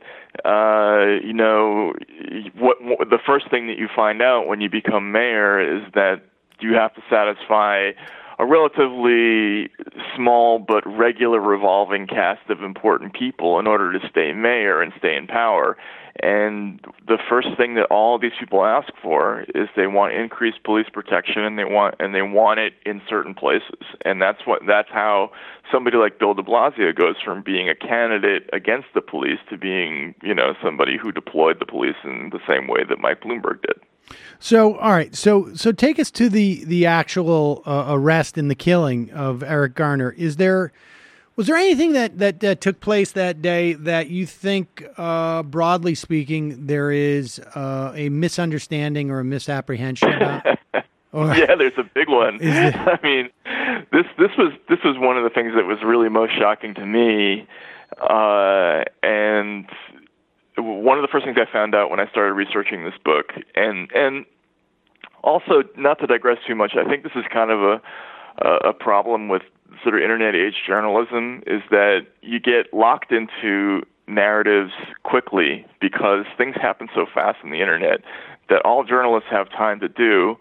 uh, you know, what, what the first thing that you find out when you become mayor is that you have to satisfy a relatively small but regular revolving cast of important people in order to stay mayor and stay in power. And the first thing that all of these people ask for is they want increased police protection, and they want and they want it in certain places. And that's what that's how somebody like Bill de Blasio goes from being a candidate against the police to being, you know, somebody who deployed the police in the same way that Mike Bloomberg did. So, all right. So, so take us to the the actual uh, arrest and the killing of Eric Garner. Is there was there anything that that, that took place that day that you think, uh, broadly speaking, there is uh, a misunderstanding or a misapprehension about? Or, yeah, there's a big one. I mean, this this was this was one of the things that was really most shocking to me, uh, and. One of the first things I found out when I started researching this book, and and also, not to digress too much, I think this is kind of a a problem with sort of internet age journalism, is that you get locked into narratives quickly because things happen so fast on the internet that all journalists have time to do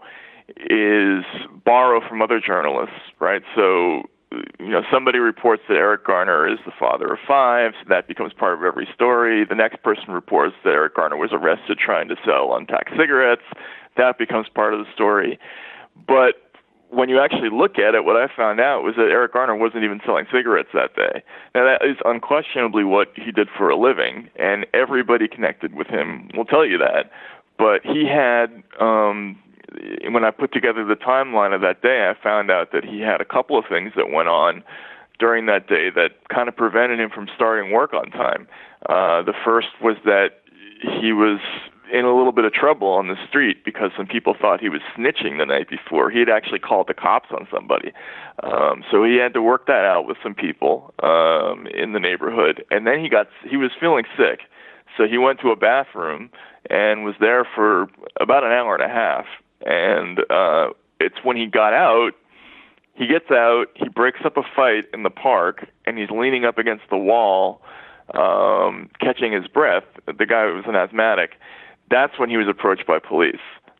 is borrow from other journalists, right? So, you know, somebody reports that Eric Garner is the father of five, so that becomes part of every story. The next person reports that Eric Garner was arrested trying to sell untaxed cigarettes. That becomes part of the story. But when you actually look at it, what I found out was that Eric Garner wasn't even selling cigarettes that day. Now, that is unquestionably what he did for a living, and everybody connected with him will tell you that. But he had... Um, when I put together the timeline of that day, I found out that he had a couple of things that went on during that day that kind of prevented him from starting work on time. Uh, the first was that he was in a little bit of trouble on the street because some people thought he was snitching the night before. He had actually called the cops on somebody. Um, so he had to work that out with some people um, in the neighborhood. And then he got he was feeling sick. So he went to a bathroom and was there for about an hour and a half. And uh, it's when he got out, he gets out, he breaks up a fight in the park, and he's leaning up against the wall, um, catching his breath. The guy was an asthmatic. That's when he was approached by police.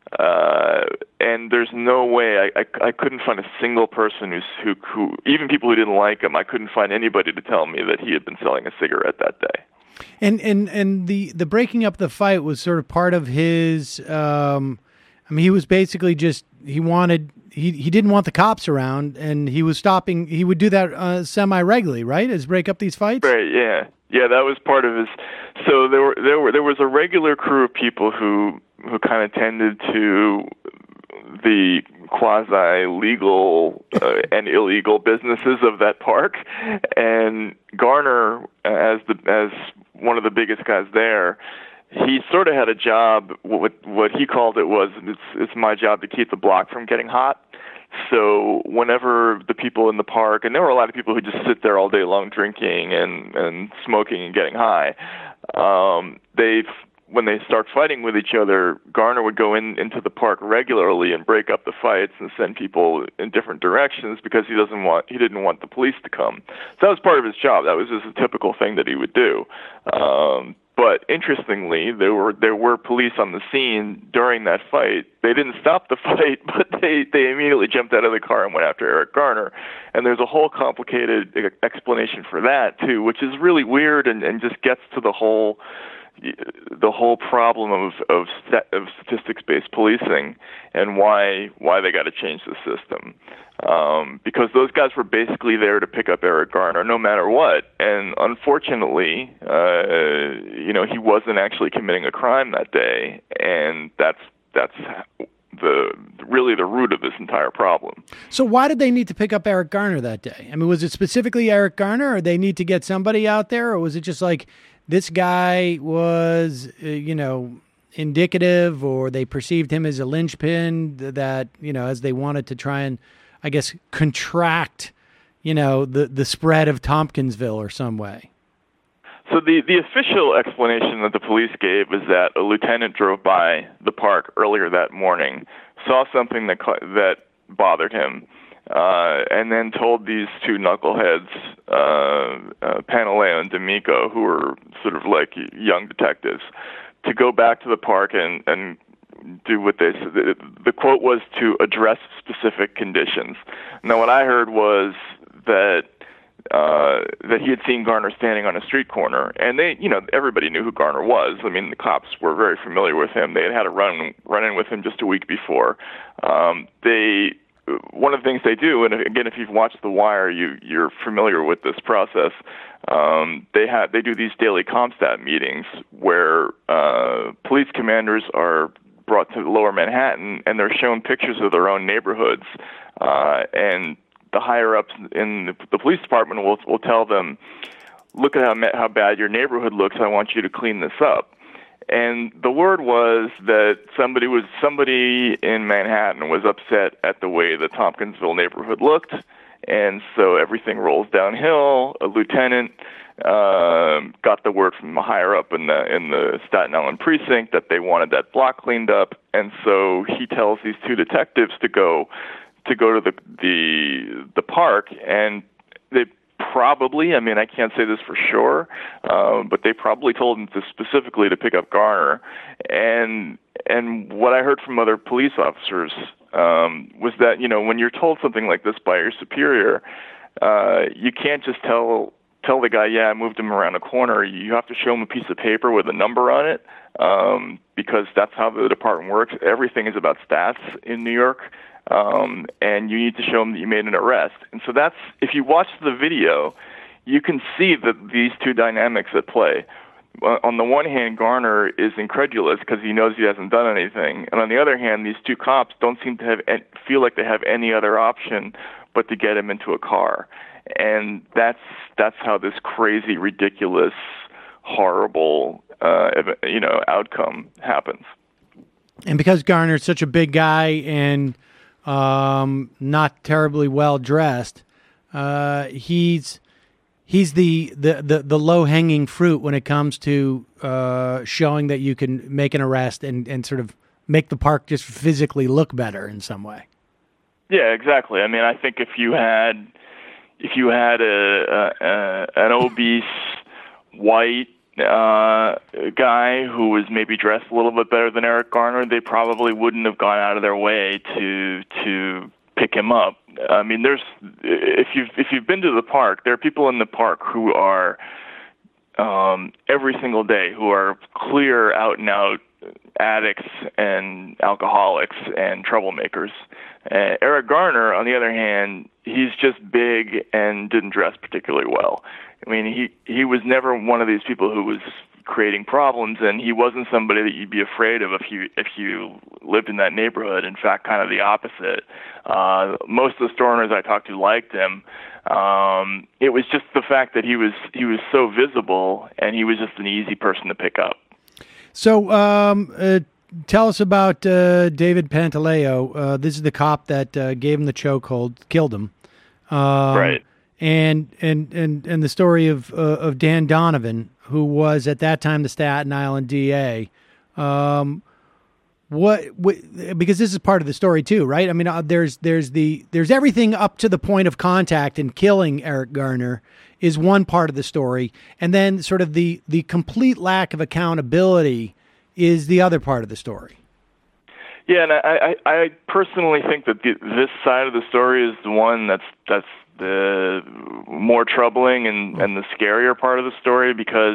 Uh, and there's no way, I, I, I couldn't find a single person who's, who, who, even people who didn't like him, I couldn't find anybody to tell me that he had been selling a cigarette that day. And and and the, the breaking up the fight was sort of part of his... Um, I mean, he was basically just, he wanted, he, he didn't want the cops around, and he was stopping, he would do that uh, semi-regularly, right, as break up these fights? Right, yeah. Yeah, that was part of his, so there were there were there was a regular crew of people who who kind of tended to the quasi-legal uh, and illegal businesses of that park, and Garner, as the as one of the biggest guys there, he sort of had a job. What what he called it was, it's it's my job to keep the block from getting hot. So whenever the people in the park, and there were a lot of people who just sit there all day long drinking and and smoking and getting high, um, they've when they start fighting with each other, Garner would go in into the park regularly and break up the fights and send people in different directions because he doesn't want he didn't want the police to come. So that was part of his job. That was just a typical thing that he would do. Um, but interestingly, there were there were police on the scene during that fight. They didn't stop the fight, but they, they immediately jumped out of the car and went after Eric Garner. And there's a whole complicated explanation for that too, which is really weird and, and just gets to the whole the whole problem of of, st- of statistics-based policing and why why they got to change the system, um, because those guys were basically there to pick up Eric Garner no matter what, and unfortunately, uh, you know, he wasn't actually committing a crime that day, and that's that's the really the root of this entire problem. So why did they need to pick up Eric Garner that day? I mean, was it specifically Eric Garner, or they need to get somebody out there, or was it just like this guy was, uh, you know, indicative, or they perceived him as a linchpin that, you know, as they wanted to try and, I guess, contract, you know, the, the spread of Tompkinsville or some way? So the, the official explanation that the police gave is that a lieutenant drove by the park earlier that morning, saw something that that bothered him, Uh, and then told these two knuckleheads, uh, uh, Pantaleo and D'Amico, who were sort of like young detectives, to go back to the park and, and do what they said. The, the quote was to address specific conditions. Now, what I heard was that uh, that he had seen Garner standing on a street corner, and they, you know, everybody knew who Garner was. I mean, the cops were very familiar with him. They had had a run run in with him just a week before. Um, they One of the things they do, and again, if you've watched The Wire, you, you're familiar with this process. Um, they have they do these daily CompStat meetings where uh, police commanders are brought to Lower Manhattan, and they're shown pictures of their own neighborhoods. Uh, and the higher ups in the, the police department will will tell them, "Look at how how bad your neighborhood looks. I want you to clean this up." And the word was that somebody was somebody in Manhattan was upset at the way the Tompkinsville neighborhood looked, and so everything rolls downhill. A lieutenant uh, got the word from higher up in the in the Staten Island precinct that they wanted that block cleaned up, and so he tells these two detectives to go to go to the the the park, and they. Probably, I mean, I can't say this for sure, uh, but they probably told him to specifically to pick up Garner. And and what I heard from other police officers um, was that, you know, when you're told something like this by your superior, uh, you can't just tell tell the guy, yeah, I moved him around a corner. You have to show him a piece of paper with a number on it, um, because that's how the department works. Everything is about stats in New York. Um, and you need to show them that you made an arrest. And so that's, if you watch the video, you can see that these two dynamics at play. On the one hand, Garner is incredulous because he knows he hasn't done anything. And on the other hand, these two cops don't seem to have feel like they have any other option but to get him into a car. And that's that's how this crazy, ridiculous, horrible, uh, you know, outcome happens. And because Garner's such a big guy and um, not terribly well dressed, uh, he's he's the, the, the, the low hanging fruit when it comes to uh, showing that you can make an arrest and, and sort of make the park just physically look better in some way. Yeah, exactly. I mean, I think if you had if you had a, a, a an obese white uh, guy who was maybe dressed a little bit better than Eric Garner, they probably wouldn't have gone out of their way to to pick him up. I mean, there's if you've if you've been to the park, there are people in the park who are um, every single day who are clear out and out addicts and alcoholics and troublemakers. Uh, Eric Garner, on the other hand, he's just big and didn't dress particularly well. I mean, he, he was never one of these people who was creating problems, and he wasn't somebody that you'd be afraid of if you if you lived in that neighborhood. In fact, kind of the opposite. Uh, most of the store owners I talked to liked him. Um, it was just the fact that he was he was so visible, and he was just an easy person to pick up. So, um, uh, tell us about uh, David Pantaleo. Uh, this is the cop that uh, gave him the chokehold, killed him. Um, right. And and and and the story of uh, of Dan Donovan, who was at that time the Staten Island D A. Um, what, what? Because this is part of the story too, right? I mean, uh, there's there's the there's everything up to the point of contact and killing Eric Garner is one part of the story, and then sort of the the complete lack of accountability is the other part of the story. Yeah, and I I, I personally think that the, this side of the story is the one that's that's the more troubling and, and the scarier part of the story, because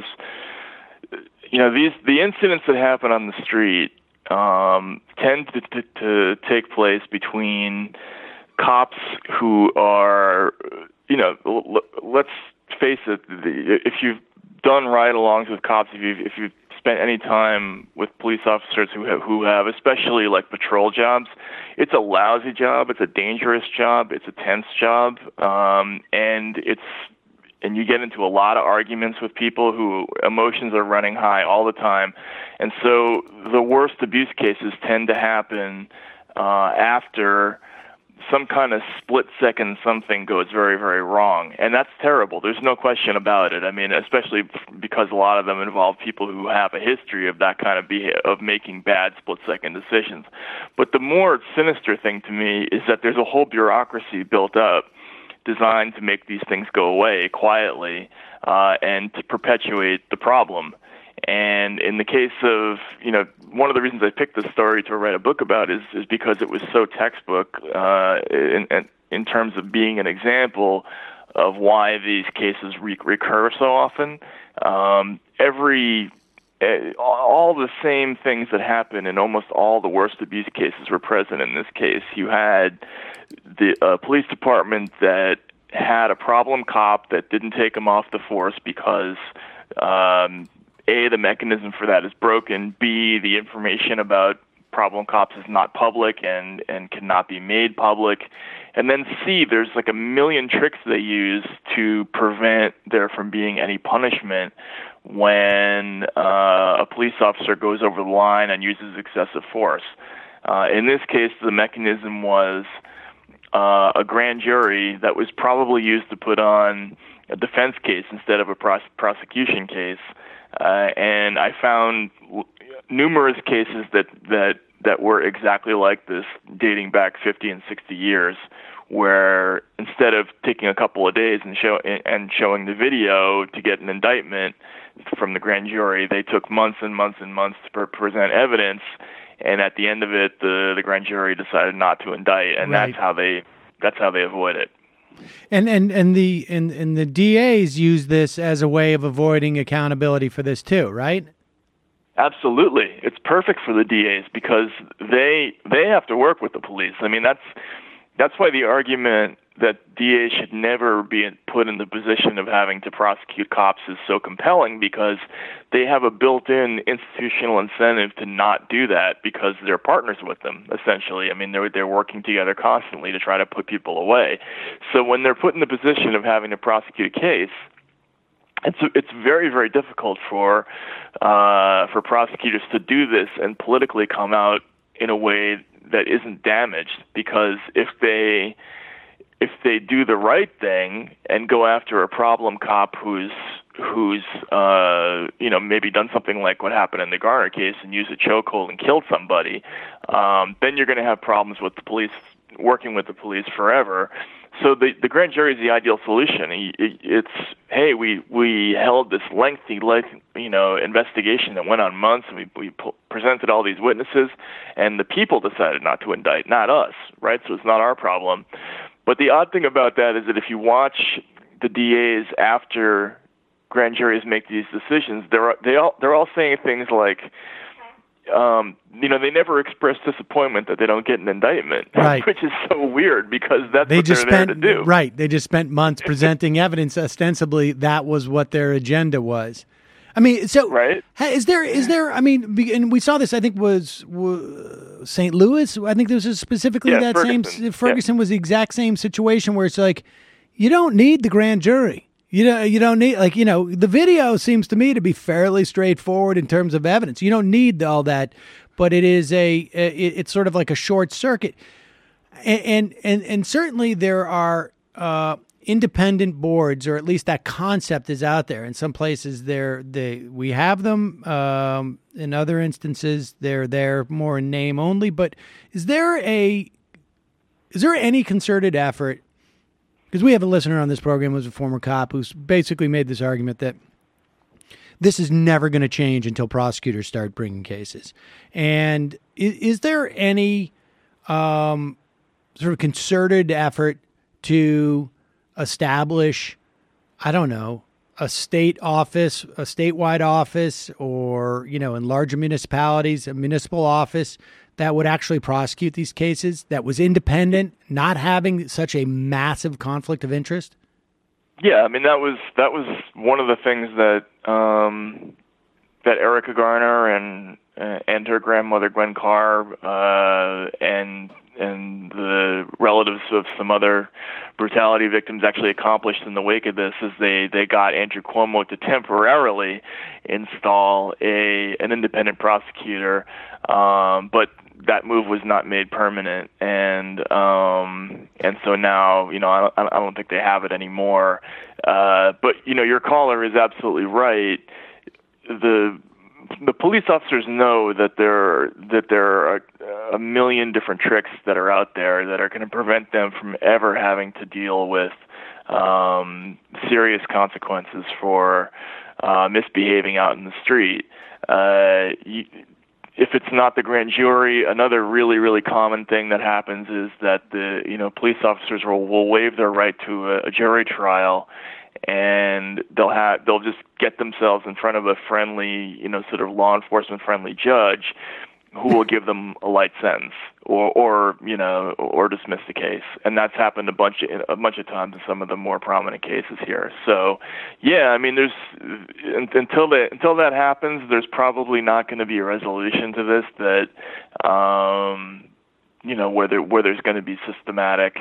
you know these the incidents that happen on the street um, tend to, to, to take place between cops who are, you know, l- let's face it, the, if you've done ride-alongs with cops, if you've if you've spent any time with police officers who have, who have, especially like patrol jobs, it's a lousy job. It's a dangerous job. It's a tense job, um, and it's and you get into a lot of arguments with people who emotions are running high all the time, and so the worst abuse cases tend to happen uh, after some kind of split second something goes very, very wrong. And that's terrible. There's no question about it. I mean, especially because a lot of them involve people who have a history of that kind of beha- of making bad split second decisions. But the more sinister thing to me is that there's a whole bureaucracy built up designed to make these things go away quietly uh, and to perpetuate the problem. And in the case of, you know, one of the reasons I picked this story to write a book about is, is because it was so textbook uh, in, in terms of being an example of why these cases re- recur so often. Um, every, uh, all the same things that happen in almost all the worst abuse cases were present in this case. You had the uh, police department that had a problem cop that didn't take him off the force because um, A, the mechanism for that is broken. B, the information about problem cops is not public and, and cannot be made public. And then C, there's like a million tricks they use to prevent there from being any punishment when uh, a police officer goes over the line and uses excessive force. Uh, in this case, the mechanism was uh, a grand jury that was probably used to put on a defense case instead of a pros- prosecution case. Uh, and I found numerous cases that, that that were exactly like this, dating back fifty and sixty years, where instead of taking a couple of days and show and showing the video to get an indictment from the grand jury, they took months and months and months to pre- present evidence, and at the end of it, the the grand jury decided not to indict, and right. that's how they that's how they avoid it. And and and the and, and the D As use this as a way of avoiding accountability for this too, right? Absolutely. It's perfect for the D As because they they have to work with the police. I mean, that's that's why the argument that D As should never be put in the position of having to prosecute cops is so compelling, because they have a built-in institutional incentive to not do that because they're partners with them, essentially. I mean, they're they're working together constantly to try to put people away. So when they're put in the position of having to prosecute a case, it's it's very, very difficult for uh, for prosecutors to do this and politically come out in a way that isn't damaged, because if they if they do the right thing and go after a problem cop who's who's uh, you know maybe done something like what happened in the Garner case and used a chokehold and killed somebody, um, then you're going to have problems with the police working with the police forever. So the the grand jury is the ideal solution. It's hey, we we held this lengthy, you know, investigation that went on months, and we we presented all these witnesses, and the people decided not to indict, not us, right? So it's not our problem. But the odd thing about that is that if you watch the D As after grand juries make these decisions, they're they all they're all saying things like, Um, you know, they never express disappointment that they don't get an indictment, right. Which is so weird because that's they what just they're spent, there to do. Right. They just spent months presenting evidence. Ostensibly, that was what their agenda was. I mean, so right? Is there is there? I mean, be- and we saw this. I think was, was Saint Louis. I think this was specifically Yeah, that Ferguson. same. Ferguson was the exact same situation where it's like, you don't need the grand jury. You know, you don't need like you know the video seems to me to be fairly straightforward in terms of evidence. You don't need all that, but it is a it, it's sort of like a short circuit, and and and, and certainly there are. Uh, independent boards, or at least that concept is out there. In some places, they're, they we have them. Um, in other instances, they're there more in name only. But is there a is there any concerted effort? Because we have a listener on this program who's a former cop who's basically made this argument that this is never going to change until prosecutors start bringing cases. And is, is there any um, sort of concerted effort to establish, I don't know, a state office, a statewide office, or, you know, in larger municipalities, a municipal office that would actually prosecute these cases, that was independent, not having such a massive conflict of interest? Yeah, I mean, that was that was one of the things that um, that Erica Garner and uh, and her grandmother Gwen Carr uh, and and the relatives of some other brutality victims actually accomplished in the wake of this is they, they got Andrew Cuomo to temporarily install a an independent prosecutor, um, but that move was not made permanent, and um, and so now you know I don't, I don't think they have it anymore. Uh, but you know your caller is absolutely right. The The police officers know that there that there are a million different tricks that are out there that are going to prevent them from ever having to deal with um, serious consequences for uh, misbehaving out in the street. Uh, you, if it's not the grand jury, another really really common thing that happens is that the you know police officers will, will waive their right to a, a jury trial. And they'll have they'll just get themselves in front of a friendly, you know, sort of law enforcement friendly judge, who will give them a light sentence or, or you know, or dismiss the case. And that's happened a bunch of, a bunch of times in some of the more prominent cases here. So, yeah, I mean, there's until that until that happens, there's probably not going to be a resolution to this that, um, you know, where there where there's going to be systematic.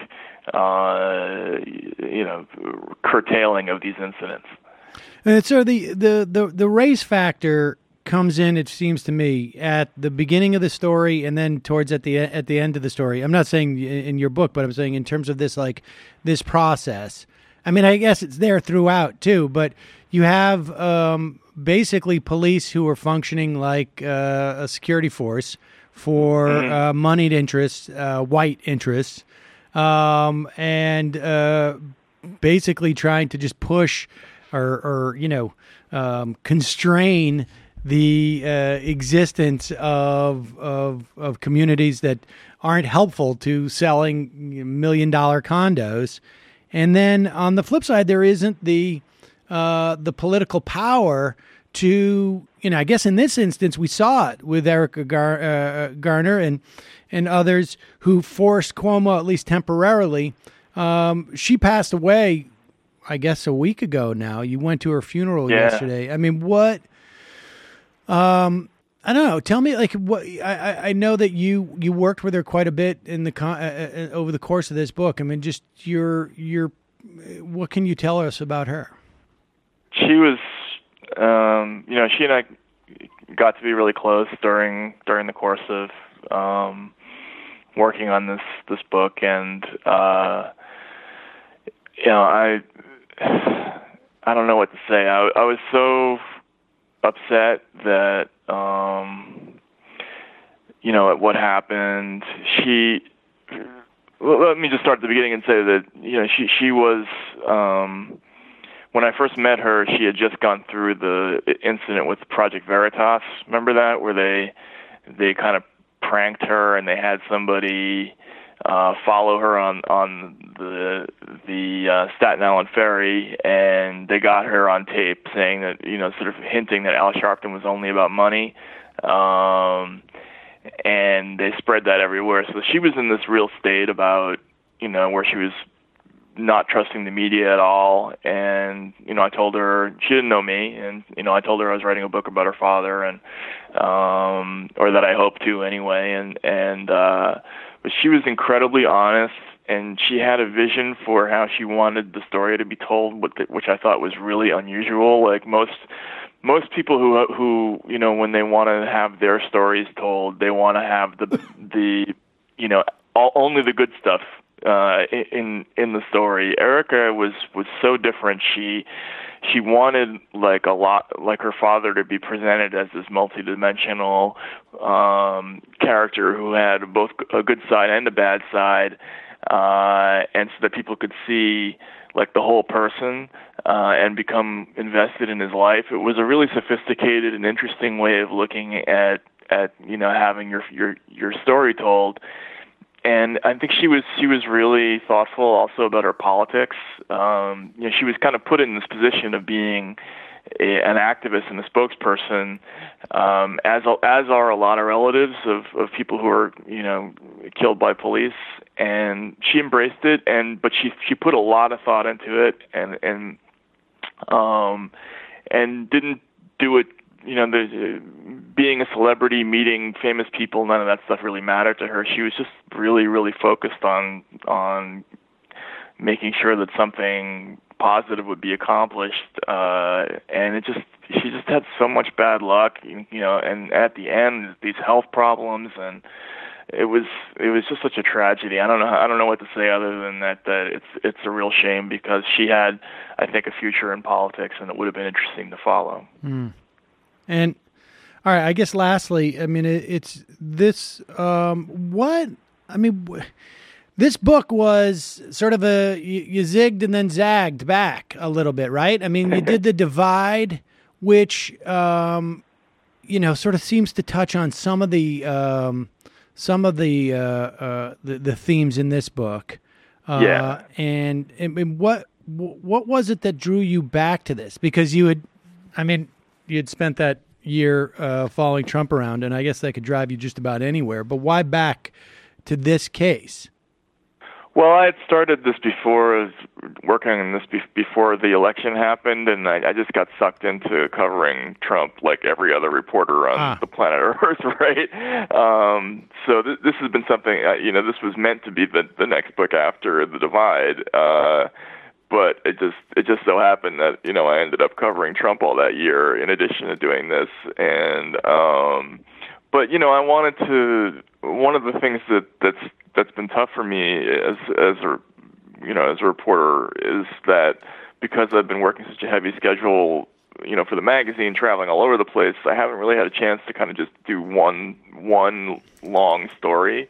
Uh, you know, curtailing of these incidents. And so the, the, the, the race factor comes in, it seems to me, at the beginning of the story and then towards at the at the end of the story. I'm not saying in your book, but I'm saying in terms of this, like, this process. I mean, I guess it's there throughout, too, but you have um, basically police who are functioning like uh, a security force for mm-hmm. uh, moneyed interests, uh, white interests, Um, and uh, basically trying to just push or, or you know, um, constrain the uh, existence of, of of communities that aren't helpful to selling million dollar condos. And then on the flip side, there isn't the uh, the political power to, you know, I guess in this instance we saw it with Erica Gar- uh, Garner and. and others who forced Cuomo, at least temporarily. Um, she passed away, I guess, a week ago now. You went to her funeral yeah. yesterday. I mean, what? Um, I don't know. Tell me, like, what? I, I know that you, you worked with her quite a bit in the con- uh, uh, over the course of this book. I mean, just your your. What can you tell us about her? She was, um, you know, she and I got to be really close during during the course of. Um, working on this this book, and uh, you know, I I don't know what to say. I, I was so upset that um, you know at what happened. She well, let me just start at the beginning and say that you know she she was um, when I first met her, she had just gone through the incident with Project Veritas. Remember that, where they they kind of pranked her, and they had somebody uh, follow her on on the the uh, Staten Island ferry, and they got her on tape saying that, you know, sort of hinting that Al Sharpton was only about money, um, and they spread that everywhere. So she was in this real state about, you know, where she was not trusting the media at all. And, you know, I told her, she didn't know me, and, you know, I told her I was writing a book about her father, and, um, or that I hoped to anyway. And, and, uh, but she was incredibly honest, and she had a vision for how she wanted the story to be told, which I thought was really unusual. Like most, most people who, who, you know, when they want to have their stories told, they want to have the, the, you know, all, only the good stuff uh, in in the story. Erica was was so different. She she wanted like a lot like her father to be presented as this multidimensional um, character who had both a good side and a bad side, uh, and so that people could see like the whole person uh, and become invested in his life. It was a really sophisticated and interesting way of looking at at you know having your your your story told. And I think she was she was really thoughtful also about her politics. Um, you know, she was kind of put in this position of being a, an activist and a spokesperson, um, as as are a lot of relatives of, of people who are you know killed by police. And she embraced it, and but she she put a lot of thought into it, and and um, and didn't do it. You know, the, being a celebrity, meeting famous people, none of that stuff really mattered to her. She was just really, really focused on on making sure that something positive would be accomplished. Uh, and it just, she just had so much bad luck, you know. And at the end, these health problems, and it was it was just such a tragedy. I don't know I don't know what to say other than that that it's it's a real shame, because she had, I think, a future in politics, and it would have been interesting to follow. Mm. And all right, I guess lastly, I mean, it, it's this, um, what, I mean, w- this book was sort of a, you, you zigged and then zagged back a little bit, right? I mean, you did The Divide, which, um, you know, sort of seems to touch on some of the, um, some of the, uh, uh, the, the themes in this book. Uh, yeah. And, and what, what was it that drew you back to this? Because you had, I mean, you had spent that year uh, following Trump around, and I guess that could drive you just about anywhere. But why back to this case? Well, I had started this before, I was working on this be- before the election happened, and I, I just got sucked into covering Trump like every other reporter on ah. the planet Earth, right? Um, so th- this has been something, uh, you know, this was meant to be the, the next book after The Divide. Uh, But it just it just so happened that, you know, I ended up covering Trump all that year in addition to doing this. And um, but you know, I wanted to. One of the things that that's that's been tough for me as as a you know as a reporter is that because I've been working such a heavy schedule, you know, for the magazine, traveling all over the place, I haven't really had a chance to kind of just do one one long story.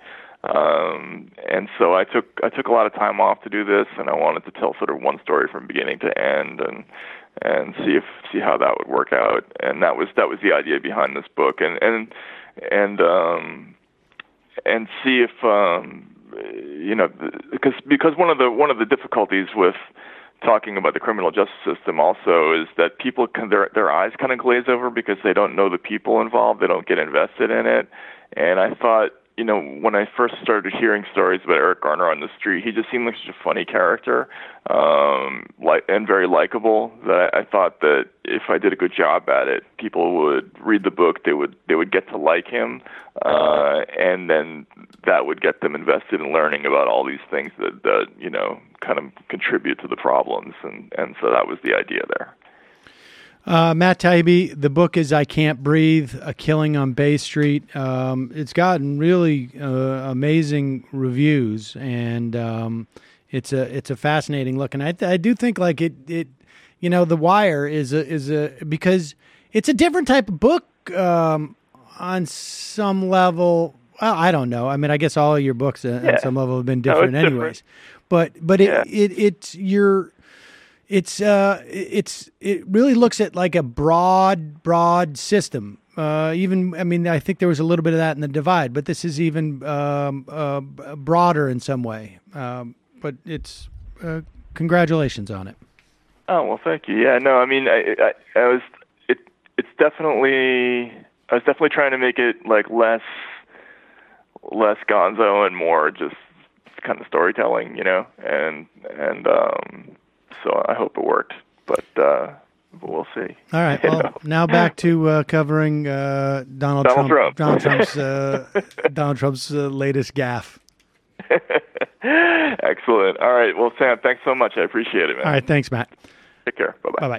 Um, and so I took I took a lot of time off to do this, and I wanted to tell sort of one story from beginning to end, and and see if see how that would work out. And that was that was the idea behind this book, and and and um, and see if um, you know because because one of the one of the difficulties with talking about the criminal justice system also is that people can their their eyes kind of glaze over because they don't know the people involved, they don't get invested in it, and I thought. You know, when I first started hearing stories about Eric Garner on the street, he just seemed like such a funny character, um, like and very likable. That I thought that if I did a good job at it, people would read the book. They would they would get to like him, uh, and then that would get them invested in learning about all these things that, that you know kind of contribute to the problems. And, and so that was the idea there. Uh, Matt Taibbi, the book is I Can't Breathe, A Killing on Bay Street. Um, it's gotten really uh, amazing reviews, and um, it's a it's a fascinating look. And I th- I do think like it it you know The Wire is a is a because it's a different type of book um, on some level. Well, I don't know. I mean, I guess all of your books uh, yeah. on some level have been different, no, anyways. Different. But but it yeah. it, it it's your It's uh, it's it really looks at like a broad, broad system. Uh, even I mean, I think there was a little bit of that in The Divide, but this is even um, uh, broader in some way. Um, but it's uh, congratulations on it. Oh well, thank you. Yeah, no, I mean, I, I, I was it. It's definitely I was definitely trying to make it like less, less gonzo and more just kind of storytelling, you know, and and um, so I hope it worked, but uh, but we'll see. All right. Well, know? now back to uh, covering uh, Donald, Donald Trump, Trump. Donald Trump's uh, Donald Trump's uh, latest gaffe. Excellent. All right. Well, Sam, thanks so much. I appreciate it, man. All right. Thanks, Matt. Take care. Bye bye. Bye bye.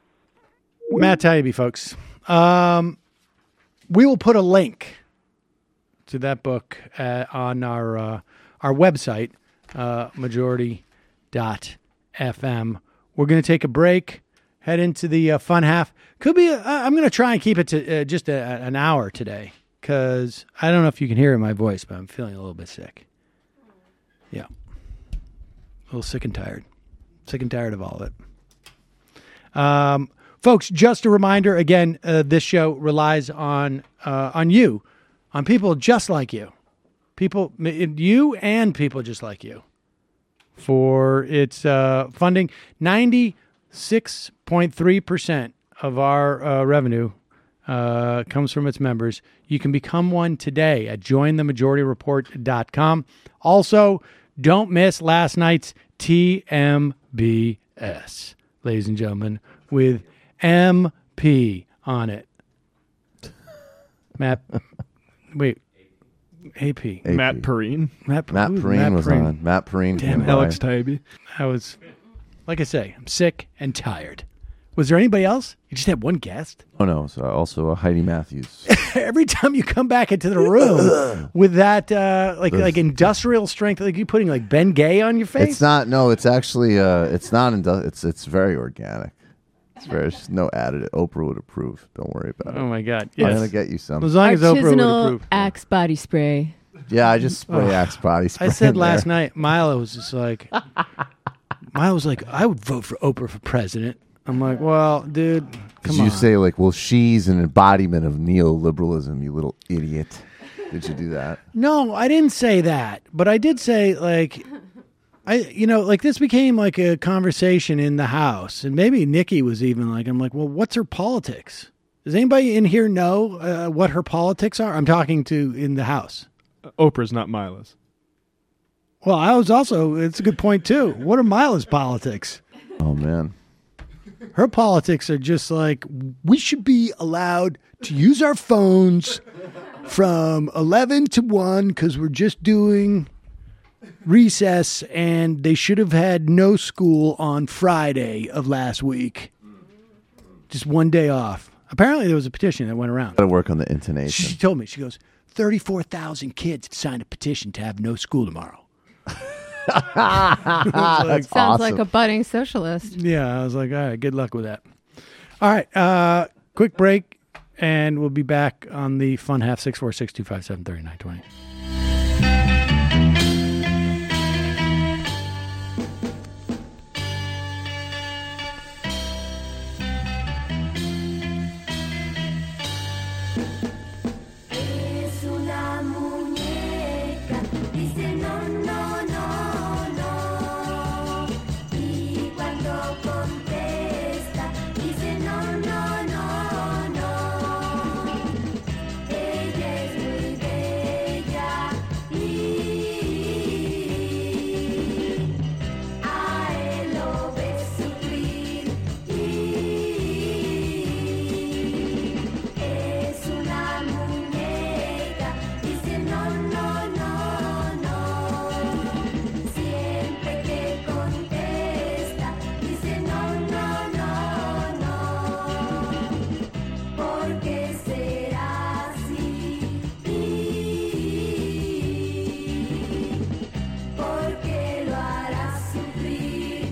Matt Taibbi, folks. Um, we will put a link to that book uh, on our uh, our website, uh, majority dot f m. We're going to take a break, head into the uh, fun half. Could be. A, I'm going to try and keep it to uh, just a, an hour today because I don't know if you can hear it in my voice, but I'm feeling a little bit sick. Yeah, a little sick and tired. Sick and tired of all of it. Um, folks, just a reminder again. Uh, this show relies on uh, on you, on people just like you, people you and people just like you, for its uh, funding. ninety-six point three percent of our uh, revenue uh, comes from its members. You can become one today at join the majority report dot com. Also, don't miss last night's T M B S, ladies and gentlemen, with M P on it. Matt, wait, A P. A P. Matt Perrine. Matt, Matt who's Perrine Matt was Perrine? on. Matt Perrine. Damn came it. by. Alex Taibbi. I was, like I say, I'm sick and tired. Was there anybody else? You just had one guest? Oh, no. So also uh, Heidi Matthews. Every time you come back into the room with that, uh, like like industrial strength, like you putting like Ben Gay on your face? It's not. No, it's actually. Uh, it's not. Indu- it's it's very organic. It's very. It's no added. Oprah would approve. Don't worry about it. Oh, my God. I'm Yes. going to get you some. As long as Oprah would Artisanal approve. Axe body spray. Yeah, I just spray Oh. Axe body spray. I said in last there. night, Milo was just like, Milo was like, I would vote for Oprah for president. I'm like, well, dude, Did come you on. say like, well, she's an embodiment of neoliberalism, you little idiot? Did you do that? No, I didn't say that, but I did say like, I, you know, like this became like a conversation in the house, and maybe Nikki was even like, I'm like, well, what's her politics? Does anybody in here know uh, what her politics are? I'm talking to in the house. Oprah's not Mila's. Well, I was also, it's a good point too. What are Mila's politics? Oh man. Her politics are just like, we should be allowed to use our phones from eleven to one because we're just doing recess, and they should have had no school on Friday of last week. Just one day off. Apparently there was a petition that went around. Got to work on the intonation. She told me, she goes, thirty-four thousand kids signed a petition to have no school tomorrow. That's Sounds awesome. like a budding socialist. Yeah, I was like, all right, good luck with that. All right, uh, quick break, and we'll be back on the fun half, six four six, two five seven, three nine two zero. Es una muñeca, dice no, no, no, no. Y cuando contesta, dice no, no, no, no. Ella es muy bella y a él lo ve sufrir. Es una muñeca, dice no, no, no, no. Siempre que contesta, dice no, no, no, no. ¿Por qué será así? ¿Por qué lo hará sufrir?